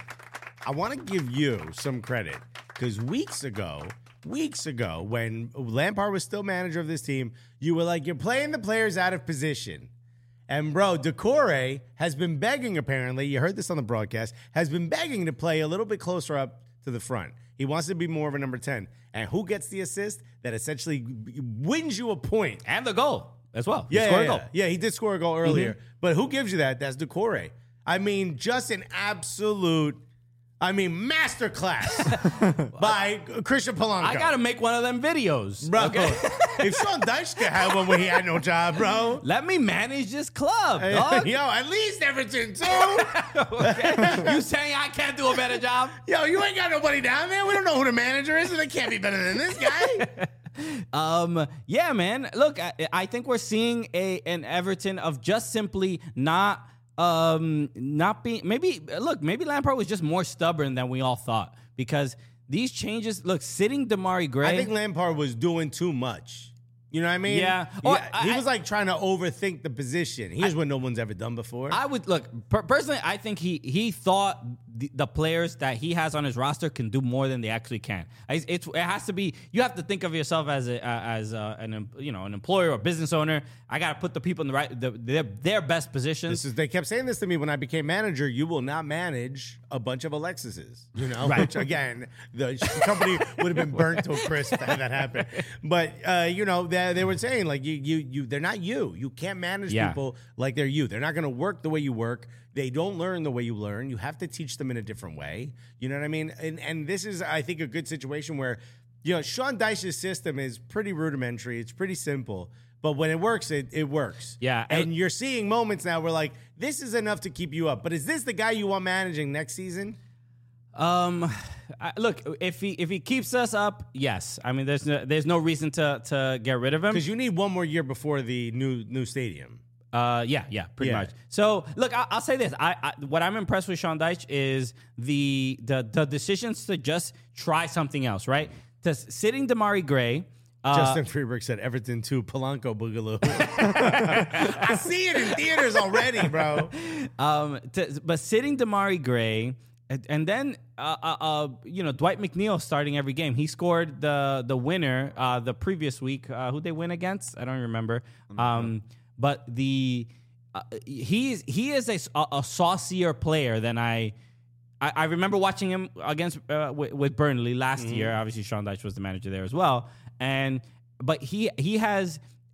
I wanna give you some credit. Because weeks ago, weeks ago, when Lampard was still manager of this team, you were like, you're playing the players out of position. And bro, Doucouré has been begging, apparently, you heard this on the broadcast, has been begging to play a little bit closer up to the front. He wants to be more of a number ten. And who gets the assist that essentially wins you a point? And the goal as well. He Yeah, scored yeah, a goal. yeah. Yeah, he did score a goal earlier. But who gives you that? That's Doucouré. I mean, just an absolute I mean, masterclass by Christian Polanco. I gotta make one of them videos, bro. Okay? If Sean Dyche could have one when he had no job, bro. Let me manage this club, dog. Yo, at least Everton too. Okay. You saying I can't do a better job? Yo, you ain't got nobody down there. We don't know who the manager is, and it can't be better than this guy. Um, yeah, man. Look, I, I think we're seeing a an Everton of just simply not um not being maybe look, maybe Lampard was just more stubborn than we all thought because these changes, look, sitting Damari Gray. I think Lampard was doing too much. You know what I mean? Yeah. yeah Or he I- was like trying to overthink the position. Here's what no one's ever done before. I would look per- personally. I think he he thought the, the players that he has on his roster can do more than they actually can. It's, it's it has to be. You have to think of yourself as a uh, as a, an em- you know an employer or business owner. I got to put the people in the right the, their their best positions. This is, they kept saying this to me when I became manager. You will not manage a bunch of Alexis's, you know, Right. which again, the company would have been burnt to a crisp had that happened. But, uh, you know, they, they were saying like you, you, you, they're not you. You can't manage Yeah. people like they're you. They're not going to work the way you work. They don't learn the way you learn. You have to teach them in a different way. You know what I mean? And, and this is, I think, a good situation where, you know, Sean Dyche's system is pretty rudimentary. It's pretty simple. But when it works, it, it works. Yeah. And you're seeing moments now where, like, this is enough to keep you up. But is this the guy you want managing next season? Um, I, look, if he if he keeps us up, yes. I mean, there's no, there's no reason to to get rid of him. Because you need one more year before the new new stadium. Uh, yeah, yeah, pretty Yeah. much. So, look, I, I'll say this: I, I what I'm impressed with Sean Dyche is the the the decisions to just try something else, right? To sitting Damari Gray. Uh, Justin Freeberg said Everton two, Polanco Boogaloo. I see it in theaters already, bro. Um, to, but sitting Damari Gray, and, and then uh, uh, uh, you know Dwight McNeil starting every game. He scored the the winner uh, the previous week. Uh, who they win against? I don't remember. Um, but the uh, he's he is a, a saucier player than I. I, I remember watching him against uh, with, with Burnley last Mm-hmm. year. Obviously, Sean Dyche was the manager there as well, and but he he has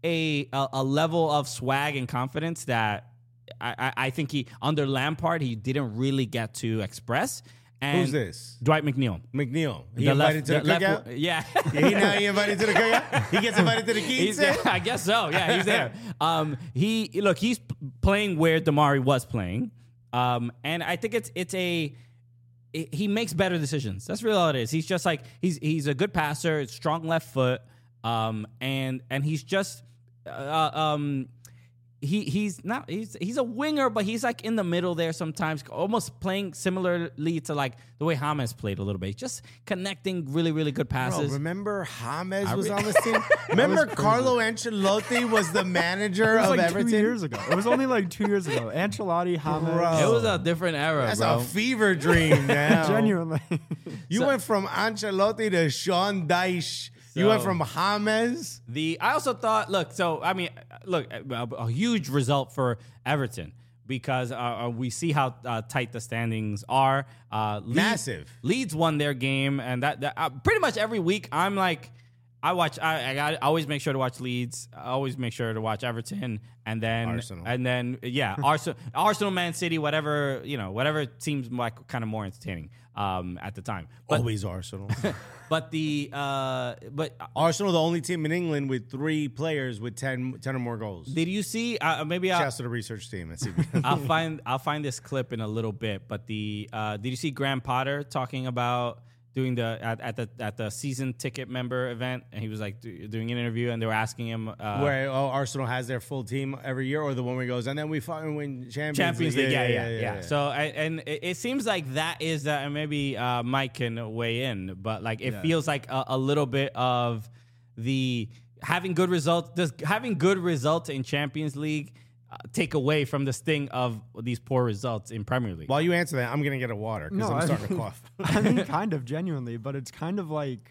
a a, a level of swag and confidence that I, I, I think he under Lampard he didn't really get to express. And Who's this? Dwight McNeil. McNeil. He The invited left- to the, the left- cookout? yeah. Yeah, he now he invited to the cookout? He gets invited to the He's Keats? there. I guess so. Yeah, he's there. Um, he look, he's p- playing where Damari was playing, um, and I think it's it's a it, he makes better decisions. That's really all it is. He's just like he's he's a good passer, strong left foot, um, and and he's just uh, um. He he's not he's he's a winger, but he's like in the middle there sometimes, almost playing similarly to like the way James played a little bit, just connecting really really good Bro, passes. remember James was re- on this team? Remember Carlo Ancelotti was the manager It was of like Everton? two years ago. It was only like two years ago. Ancelotti, James. Bro. It was a different era, That's bro. a fever dream now. Genuinely. You went from Ancelotti to Sean Dyche. You So- went from James. The I also thought, look, so I mean, look, a, a huge result for Everton because uh, we see how uh, tight the standings are. Uh, Leeds, Massive. Leeds won their game, and that, that uh, pretty much every week I'm like, I watch. I, I, got, I always make sure to watch Leeds. I always make sure to watch Everton, and then Arsenal. and then yeah, Arsenal, Arsenal, Man City, whatever you know, whatever seems like kind of more entertaining um, at the time. But Always Arsenal. but the uh, but Arsenal, the only team in England with three players with ten, ten or more goals. did you see? Uh, maybe I'll, Shouts to the research team at C B S. I'll find I'll find this clip in a little bit. But the uh, did you see Graham Potter talking about doing the at, at the at the season ticket member event? And he was like do, doing an interview, and they were asking him uh, Where oh, Arsenal has their full team every year, or the one where he goes, and then we fucking win Champions, Champions League. Yeah, yeah, yeah. yeah. So I, and it, it seems like that is that, and maybe uh, Mike can weigh in, but like it Yeah. feels like a, a little bit of the having good results. Does having good results in Champions League uh, take away from the sting of these poor results in Premier League? While you answer that, I'm gonna get a water because No, I'm I- starting to cough. I mean, kind of genuinely, but it's kind of like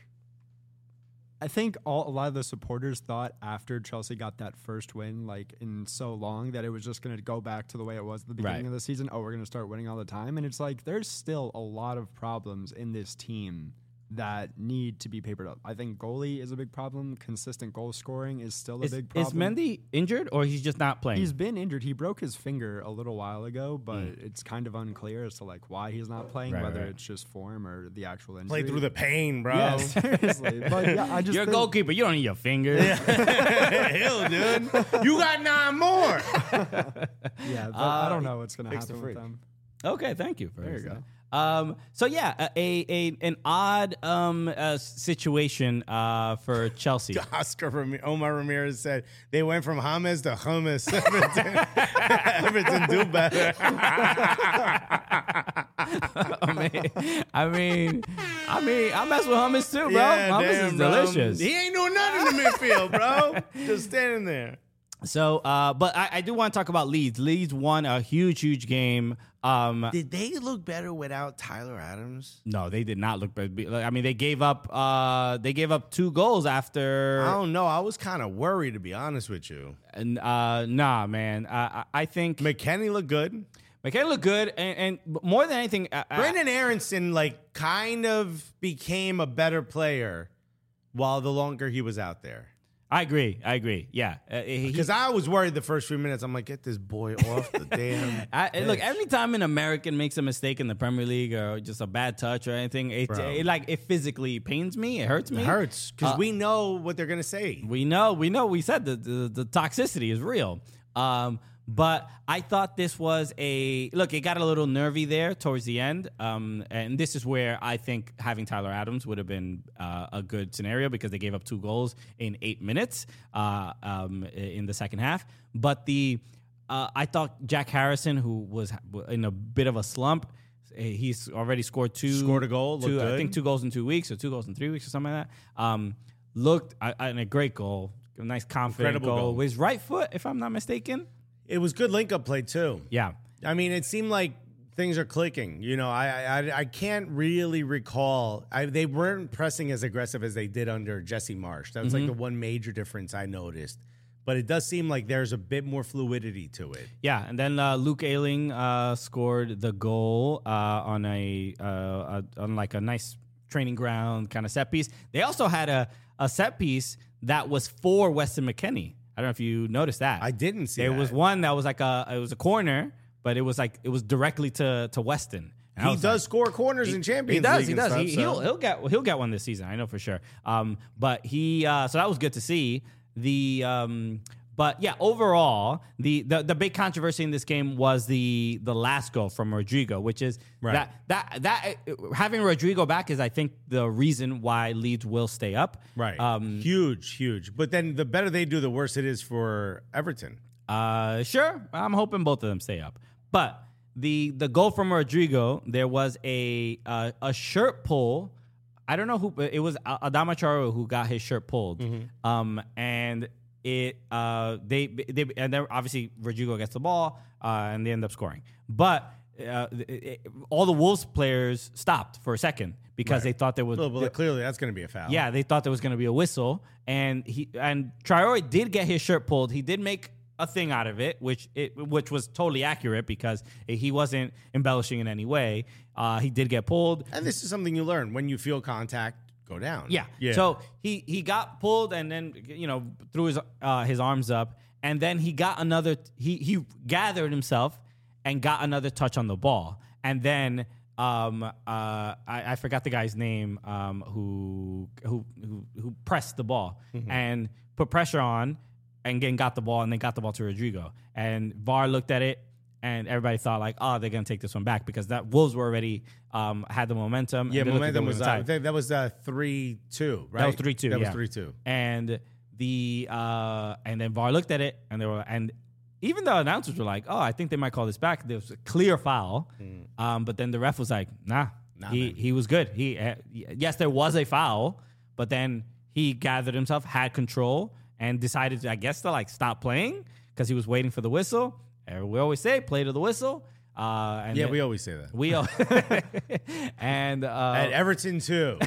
I think all, a lot of the supporters thought after Chelsea got that first win, like in so long, that it was just going to go back to the way it was at the beginning Right. of the season. Oh, we're going to start winning all the time, and it's like there's still a lot of problems in this team that need to be papered up. I think goalie is a big problem. Consistent goal scoring is still a Is, big is problem. Mendy injured or he's just not playing? He's been injured. He broke his finger a little while ago, but it's kind of unclear as to like why he's not playing, Right, whether right. it's just form or the actual injury. Play through the pain, bro. Yeah, seriously. But yeah, I just You're a think- goalkeeper. You don't need your finger. Hell, dude. You got nine more. Yeah, but Uh, I don't know what's going to fix the happen with freak. them. Okay, thank you. For There you that. go. Um, so yeah, a, a, a an odd um uh, situation uh for Chelsea. Oscar Ram- Omar Ramirez said they went from James to hummus. Everton, Everton do better. I mean, I mean, I mean, I mess with hummus too, bro. Yeah, hummus damn, is bro. delicious. He ain't doing nothing in the midfield, bro. Just standing there. So, uh, but I, I do want to talk about Leeds. Leeds won a huge, huge game. Um, Did they look better without Tyler Adams? no, they did not look bad. I mean, they gave up. Uh, they gave up two goals after. I don't know. I was kind of worried, to be honest with you. And uh, nah, man. Uh, I I think McKennie looked good. McKenna looked good, and, and more than anything, uh, uh, Brendan Aronson, like, kind of became a better player while the longer he was out there. I agree. I agree. Yeah, uh, he- Because I was worried the first few minutes. I'm like, get this boy off the damn. I, and look, pitch. every time an American makes a mistake in the Premier League or just a bad touch or anything, it, Bro. it like it physically pains me. It hurts me. It hurts because Uh, we know what they're gonna say. We know, we know. We said the the, the toxicity is real. Um, but I thought this was a look. It got a little nervy there towards the end, um, and this is where I think having Tyler Adams would have been uh, a good scenario because they gave up two goals in eight minutes uh, um, in the second half. But the uh, I thought Jack Harrison, who was in a bit of a slump, he's already scored two, Scored a goal, two, looked I good. think two goals in two weeks or two goals in three weeks or something like that. Um, looked uh, and a great goal, a nice confident Incredible goal goal. with his right foot, if I'm not mistaken. It was good link up play too. Yeah, I mean, it seemed like things are clicking. You know, I I, I can't really recall. I, they weren't pressing as aggressive as they did under Jesse Marsh. That was like the one major difference I noticed. But it does seem like there's a bit more fluidity to it. yeah. And then uh, Luke Ayling uh, scored the goal uh, on a, uh, a on like a nice training ground kind of set piece. They also had a a set piece that was for Weston McKennie. I don't know if you noticed that. I didn't see There that. was one that was like a it was a corner, but it was like it was directly to to Weston. And I He was does like, score corners in Champions He does. League He and does. stuff, he, so- he'll he'll get he'll get one this season. I know for sure. Um, but he uh, so that was good to see. The um, but yeah, overall, the, the the big controversy in this game was the the last goal from Rodrigo, which is Right. that that that uh, having Rodrigo back is I think the reason why Leeds will stay up. Right. Um, huge, huge. But then the better they do, the worse it is for Everton. Uh, sure. I'm hoping both of them stay up. But the the goal from Rodrigo, there was a uh, a shirt pull. I don't know who it was. Adama Traore who got his shirt pulled. Um, and it uh they they and then obviously Rodrigo gets the ball uh, and they end up scoring. But uh, it, it, all the Wolves players stopped for a second because they thought there was Well, well, clearly that's going to be a foul. yeah, they thought there was going to be a whistle, and he and Traore did get his shirt pulled. He did make a thing out of it, which it which was totally accurate because he wasn't embellishing in any way. Uh, he did get pulled. And this is something you learn. When you feel contact, go down. Yeah. Yeah. So he he got pulled and then you know threw his uh, his arms up, and then he got another. He he gathered himself and got another touch on the ball, and then. Um, uh, I, I forgot the guy's name. Um, who who who who pressed the ball and put pressure on, and again got the ball, and then got the ball to Rodrigo. And V A R looked at it, and everybody thought like, oh, they're gonna take this one back because that Wolves were already um had the momentum. yeah, and they looked like they momentum were was gonna uh, tie. that, that was uh, three two, right? That was three two. That yeah. was three two. And the uh, and then V A R looked at it, and they were and even the announcers were like, "Oh, I think they might call this back." There was a clear foul, um, but then the ref was like, "Nah, Nah, he man. he was good. He uh, yes, there was a foul, but then he gathered himself, had control, and decided, to, I guess, to like stop playing because he was waiting for the whistle. And we always say, play to the whistle. Uh, and Yeah, then- we always say that. we all and uh, At Everton too.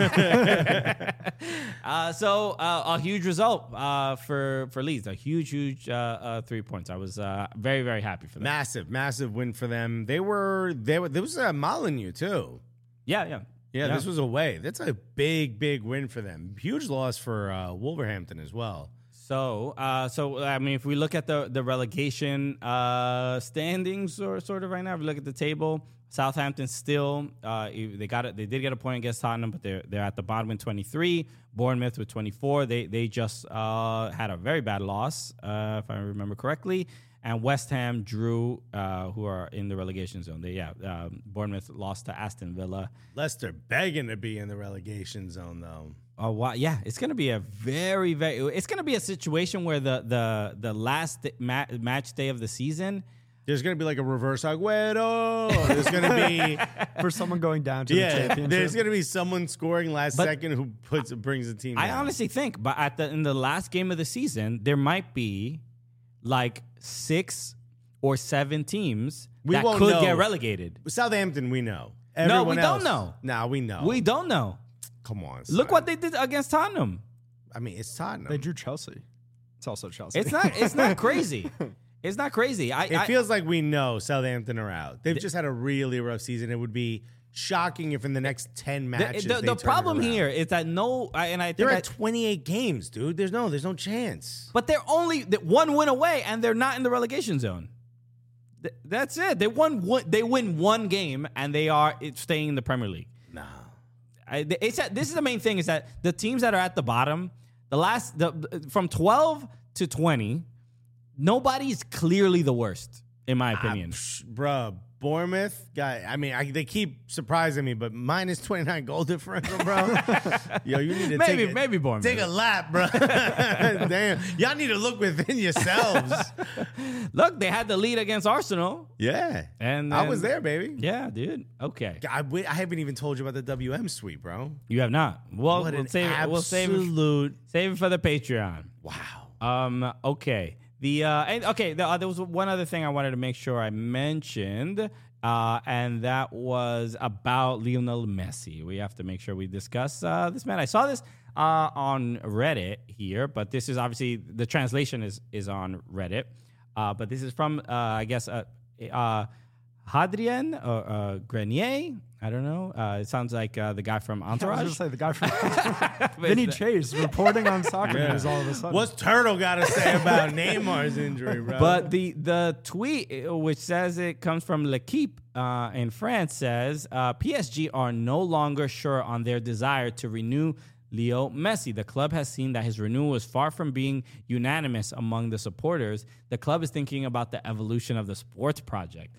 Uh, so uh, a huge result uh, for for Leeds, a huge, huge uh, uh, three points. I was uh, very, very happy for that. massive, massive win for them. They were they were there was uh, Molyneux too. Yeah, yeah. Yeah, Yeah. this was away. That's a big, big win for them. Huge loss for uh, Wolverhampton as well. So, uh, so I mean, if we look at the the relegation uh, standings, or sort of right now, if we look at the table, Southampton still uh, they got it. They did get a point against Tottenham, but they're they're at the bottom in twenty-three. Bournemouth with twenty-four. They they just uh, had a very bad loss, uh, if I remember correctly. And West Ham drew, uh, who are in the relegation zone. They yeah, um, Bournemouth lost to Aston Villa. Leicester begging to be in the relegation zone, though. Oh wow, yeah, it's gonna be a very, very. It's gonna be a situation where the the the last ma- match day of the season. There's going to be like a reverse Aguero. There's going to be For someone going down to the yeah. championship. There's going to be someone scoring last But- second who puts brings the team. I down. honestly think, but at the in the last game of the season, there might be like six or seven teams We that won't could know. get relegated. Southampton, we know. No, Everyone we else, don't know. Nah, we know. We don't know. Come on. Look son. what they did against Tottenham. I mean, it's Tottenham. They drew Chelsea. It's also Chelsea. It's not. It's not crazy. It's not crazy. I, It I, feels like we know Southampton are out. They've just had a really rough season. It would be shocking if in the next ten the, matches. the, they the turn it problem around. here is that no, I- and I think They're I, at twenty-eight games, dude. There's no, there's no chance. but they're only th- one win away, and they're not in the relegation zone. Th- That's it. They won. One, they win one game, and they are it's staying in the Premier League. No. I, it's that, this is the main thing is that the teams that are at the bottom, the last the from twelve to twenty, nobody's clearly the worst in my opinion. Psh, bruh, Bournemouth, guy. I mean, I, they keep surprising me, but minus twenty-nine goal differential, bro. Yo, you need to Maybe- take a, maybe Bournemouth. Take a lap, bro. Damn, y'all need to look within yourselves. Look, they had the lead against Arsenal, Yeah, and I then- was there, baby. Yeah, dude. Okay, I, wi- I haven't even told you about the W M suite, bro. you have not. Well, What we'll an save it. We'll save it. absolute Save it for the Patreon. wow. Um. Okay. The uh. And, okay. The, uh, there was one other thing I wanted to make sure I mentioned. Uh, and that was about Lionel Messi. We have to make sure we discuss uh, this man. I saw this uh, on Reddit here, but this is obviously the translation is is on Reddit. Uh, but this is from uh, I guess uh, uh, Hadrien or uh, Grenier. I don't know. Uh, it sounds like uh, the guy from I was Entourage. going to say the guy from Vinny Chase reporting on soccer news all of a sudden. What's Turtle got to say about Neymar's injury, bro? But the the tweet, uh, which says it comes from L'Equipe uh, in France, says uh, P S G are no longer sure on their desire to renew Leo Messi. The club has seen that his renewal is far from being unanimous among the supporters. The club is thinking about the evolution of the sports project.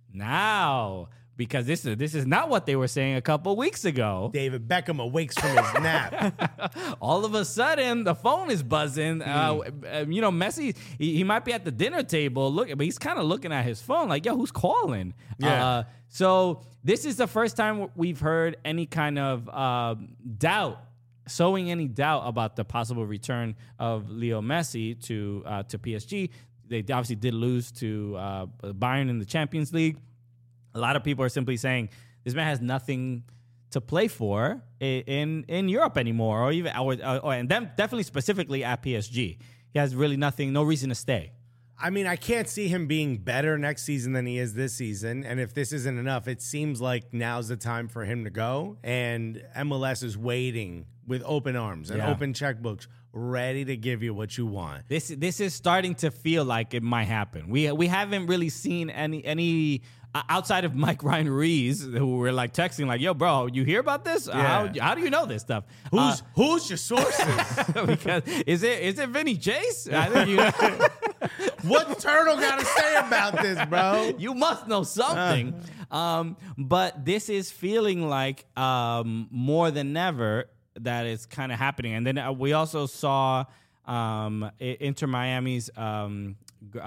Now, because this is this is not what they were saying a couple weeks ago. David Beckham awakes from his nap. All of a sudden, the phone is buzzing. Uh, uh, you know, Messi, he, he might be at the dinner table, look, but he's kind of looking at his phone like, yo, who's calling? Yeah. Uh, so this is the first time we've heard any kind of uh, doubt, sowing any doubt about the possible return of Leo Messi to uh, to P S G. They obviously did lose to uh, Bayern in the Champions League. A lot of people are simply saying this man has nothing to play for in in Europe anymore, or even or, or and them definitely specifically at P S G. He has really nothing, no reason to stay. I mean, I can't see him being better next season than he is this season. And if this isn't enough, it seems like now's the time for him to go. And M L S is waiting with open arms and Yeah. open checkbooks, ready to give you what you want. This this is starting to feel like it might happen. We we haven't really seen any any. Uh, outside of Mike Ryan Rees, who were like texting, like, "Yo, bro, you hear about this? How, how do you know this stuff? Who's who's your sources? Uh, because is it is it Vinny Chase? I think you, What Turtle got to say about this, bro? you must know something. Um, but this is feeling like um, more than ever that it's kind of happening. And then uh, we also saw um, I- Inter Miami's. Um,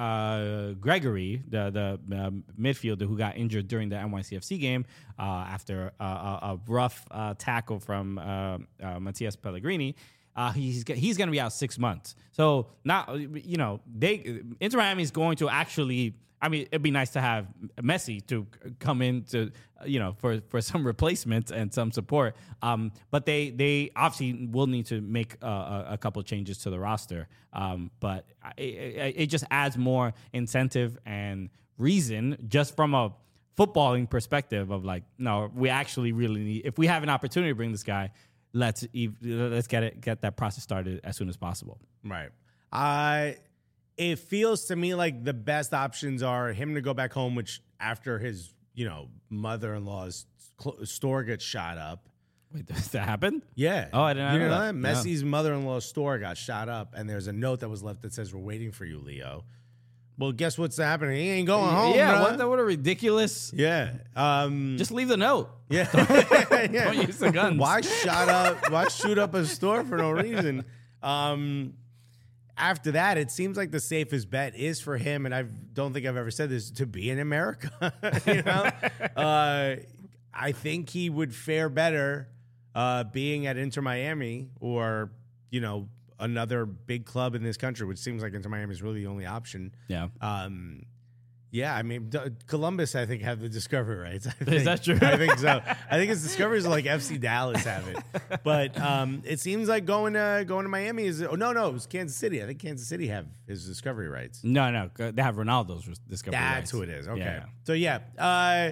Uh, Gregory, the the uh, midfielder who got injured during the N Y C F C game uh, after uh, a, a rough uh, tackle from uh, uh, Matias Pellegrini, uh, he's he's going to be out six months. So now you know they Inter Miami is going to actually. I mean, it'd be nice to have Messi to come in to, you know, for, for some replacement and some support. Um, but they they obviously will need to make uh, a, a couple changes to the roster. Um, but it, it, it just adds more incentive and reason just from a footballing perspective of like, no, we actually really need, if we have an opportunity to bring this guy, let's ev- let's get it get that process started as soon as possible. Right. I. It feels to me like the best options are him to go back home, which after his, you know, mother-in-law's cl- store gets shot up. Wait, does that happen? Yeah. Oh, I didn't you know know that. that. Messi's mother-in-law's store got shot up, and there's a note that was left that says, "We're waiting for you, Leo." Well, guess what's happening? He ain't going home. Yeah, bruh. what, the, what a ridiculous. Yeah. Um, Just leave the note. yeah. yeah. Don't use the guns. Why shot up? Why shoot up a store for no reason? Um, after that, it seems like the safest bet is for him, and I don't think I've ever said this, to be in America. you know, uh, I think he would fare better uh, being at Inter Miami or you know another big club in this country, which seems like Inter Miami is really the only option. Yeah. Um, Yeah, I mean, D- Columbus, I think, have the discovery rights. I think, Is that true? I think so. I think it's discoveries like F C Dallas have it, but um, it seems like going to going to Miami is. Oh no, no, it was Kansas City. I think Kansas City have his discovery rights. No, no. They have Ronaldo's discovery That's rights. who it is. Okay, Yeah. so yeah, uh,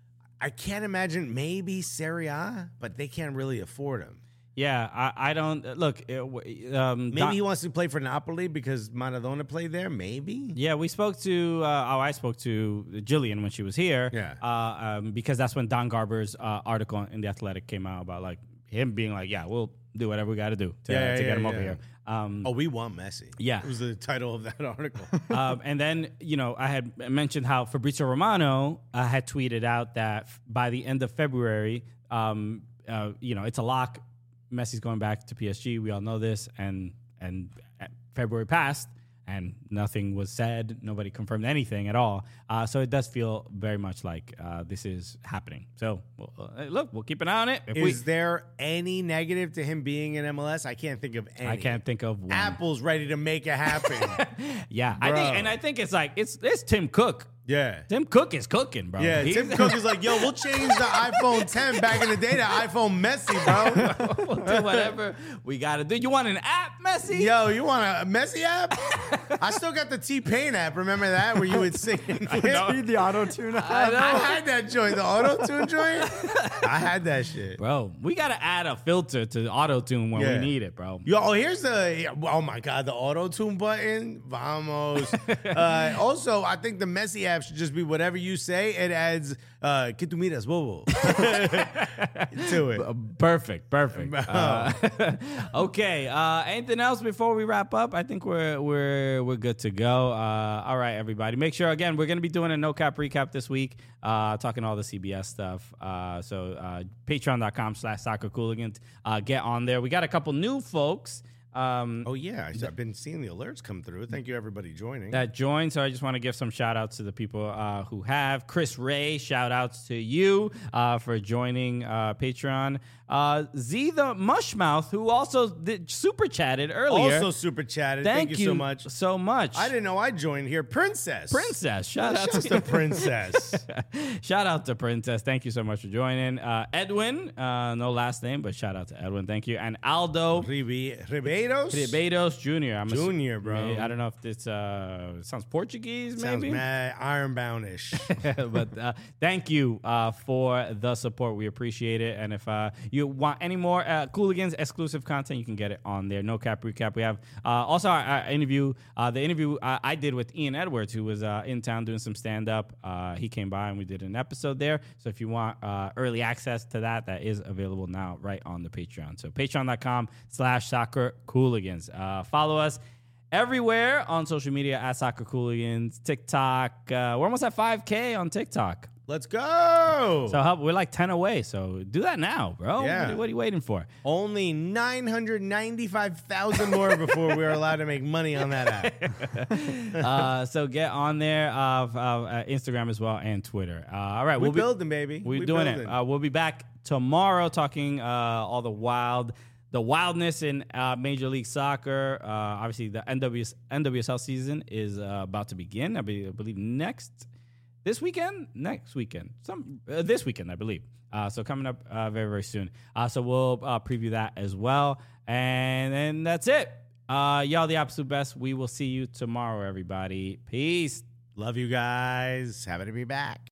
I can't imagine maybe Serie A, but they can't really afford him. Yeah, I, I don't look. It, w- um, Maybe Don- he wants to play for Napoli because Maradona played there. Maybe. Yeah, we spoke to. Uh, oh, I spoke to Jillian when she was here. Yeah. Uh, um, because that's when Don Garber's uh, article in the Athletic came out about like him being like, yeah, we'll do whatever we got to do to, Yeah, to yeah, get him yeah. over here. Um, Oh, we want Messi. Yeah. It was the title of that article. um, and then, you know, I had mentioned how Fabrizio Romano uh, had tweeted out that f- by the end of February, um, uh, you know, it's a lock. Messi's going back to P S G. We all know this. And and February passed, and nothing was said. Nobody confirmed anything at all. Uh, so it does feel very much like uh, this is happening. So, well, uh, look, we'll keep an eye on it. If we, Is there any negative to him being in M L S? I can't think of any. I can't think of one. Apple's ready to make it happen. Yeah, I think, Bro. and I think it's like it's it's Tim Cook. yeah. Tim Cook is cooking, bro. Yeah, He's- Tim Cook is like, yo, we'll change the iPhone ten back in the day to iPhone Messi, bro. We'll do whatever we got to do. You want an app, Messi? Yo, you want a Messi app? I still got the T-Pain app. Remember that? Where you would sing. Read the auto tune. I, I had that joint, the auto-tune joint. I had that shit. Bro, we got to add a filter to auto-tune when Yeah. we need it, bro. Yo, oh, here's the, oh my God, the auto-tune button. Vamos. uh, also, I think the Messi app should just be whatever you say. It adds, uh, que tu miras, bobo. to it. Perfect, perfect. Uh, okay. Uh, anything else before we wrap up? I think we're we're we're good to go. Uh, all right, everybody. Make sure again we're gonna be doing a no cap recap this week. Uh, talking all the C B S stuff. Uh, so uh, patreon dot com slash soccer cooligans. Uh, get on there. We got a couple new folks. Um, Oh, yeah. I- I've been seeing the alerts come through. Thank you, everybody joining. that joined. So I just want to give some shout outs to the people uh, who have. Chris Ray, shout outs to you uh, for joining uh, Patreon. Uh, Z the Mushmouth, who also did, super chatted earlier. Also super chatted. Thank, Thank, you so much. So much. I didn't know I joined here. Princess. Princess, shout out Just to a princess. shout out to Princess. Thank you so much for joining. Uh, Edwin, uh, no last name, but shout out to Edwin. Thank you. And Aldo Ribe- Ribeiros? Riberos Junior I'm ass- Junior, bro. I don't know if it's uh, it sounds Portuguese, Sounds maybe. mad ironbound-ish. but uh, thank you uh, for the support. We appreciate it. And if uh, you want any more uh, Cooligans exclusive content, you can get it on there. No Cap Recap. We have uh, also our, our interview, uh, the interview uh, I did with Ian Edwards, who was uh, in town doing some stand-up. Uh, he came by and we did an episode there. So if you want uh, early access to that, that is available now right on the Patreon. So patreon dot com slash soccer cooligans. Uh, follow us everywhere on social media at Soccer Cooligans, TikTok. Uh, we're almost at five K on TikTok. Let's go. So help, we're like ten away. So do that now, bro. Yeah. What, are- what are you waiting for? Only nine hundred ninety-five thousand more before we're allowed to make money on that app. uh, so get on there, uh, f- uh, uh, Instagram as well and Twitter. Uh, all right, We're we'll be building, baby. We're We doing building. it. Uh, we'll be back tomorrow talking uh, all the wild, the wildness in uh, Major League Soccer. Uh, obviously, the N W S, N W S L season is uh, about to begin. I, be, I believe next this weekend, next weekend, some uh, this weekend, I believe. Uh, so coming up uh, very very soon. Uh, so we'll uh, preview that as well, and then that's it. Uh, y'all the absolute best. We will see you tomorrow, everybody. Peace. Love you guys. Happy to be back.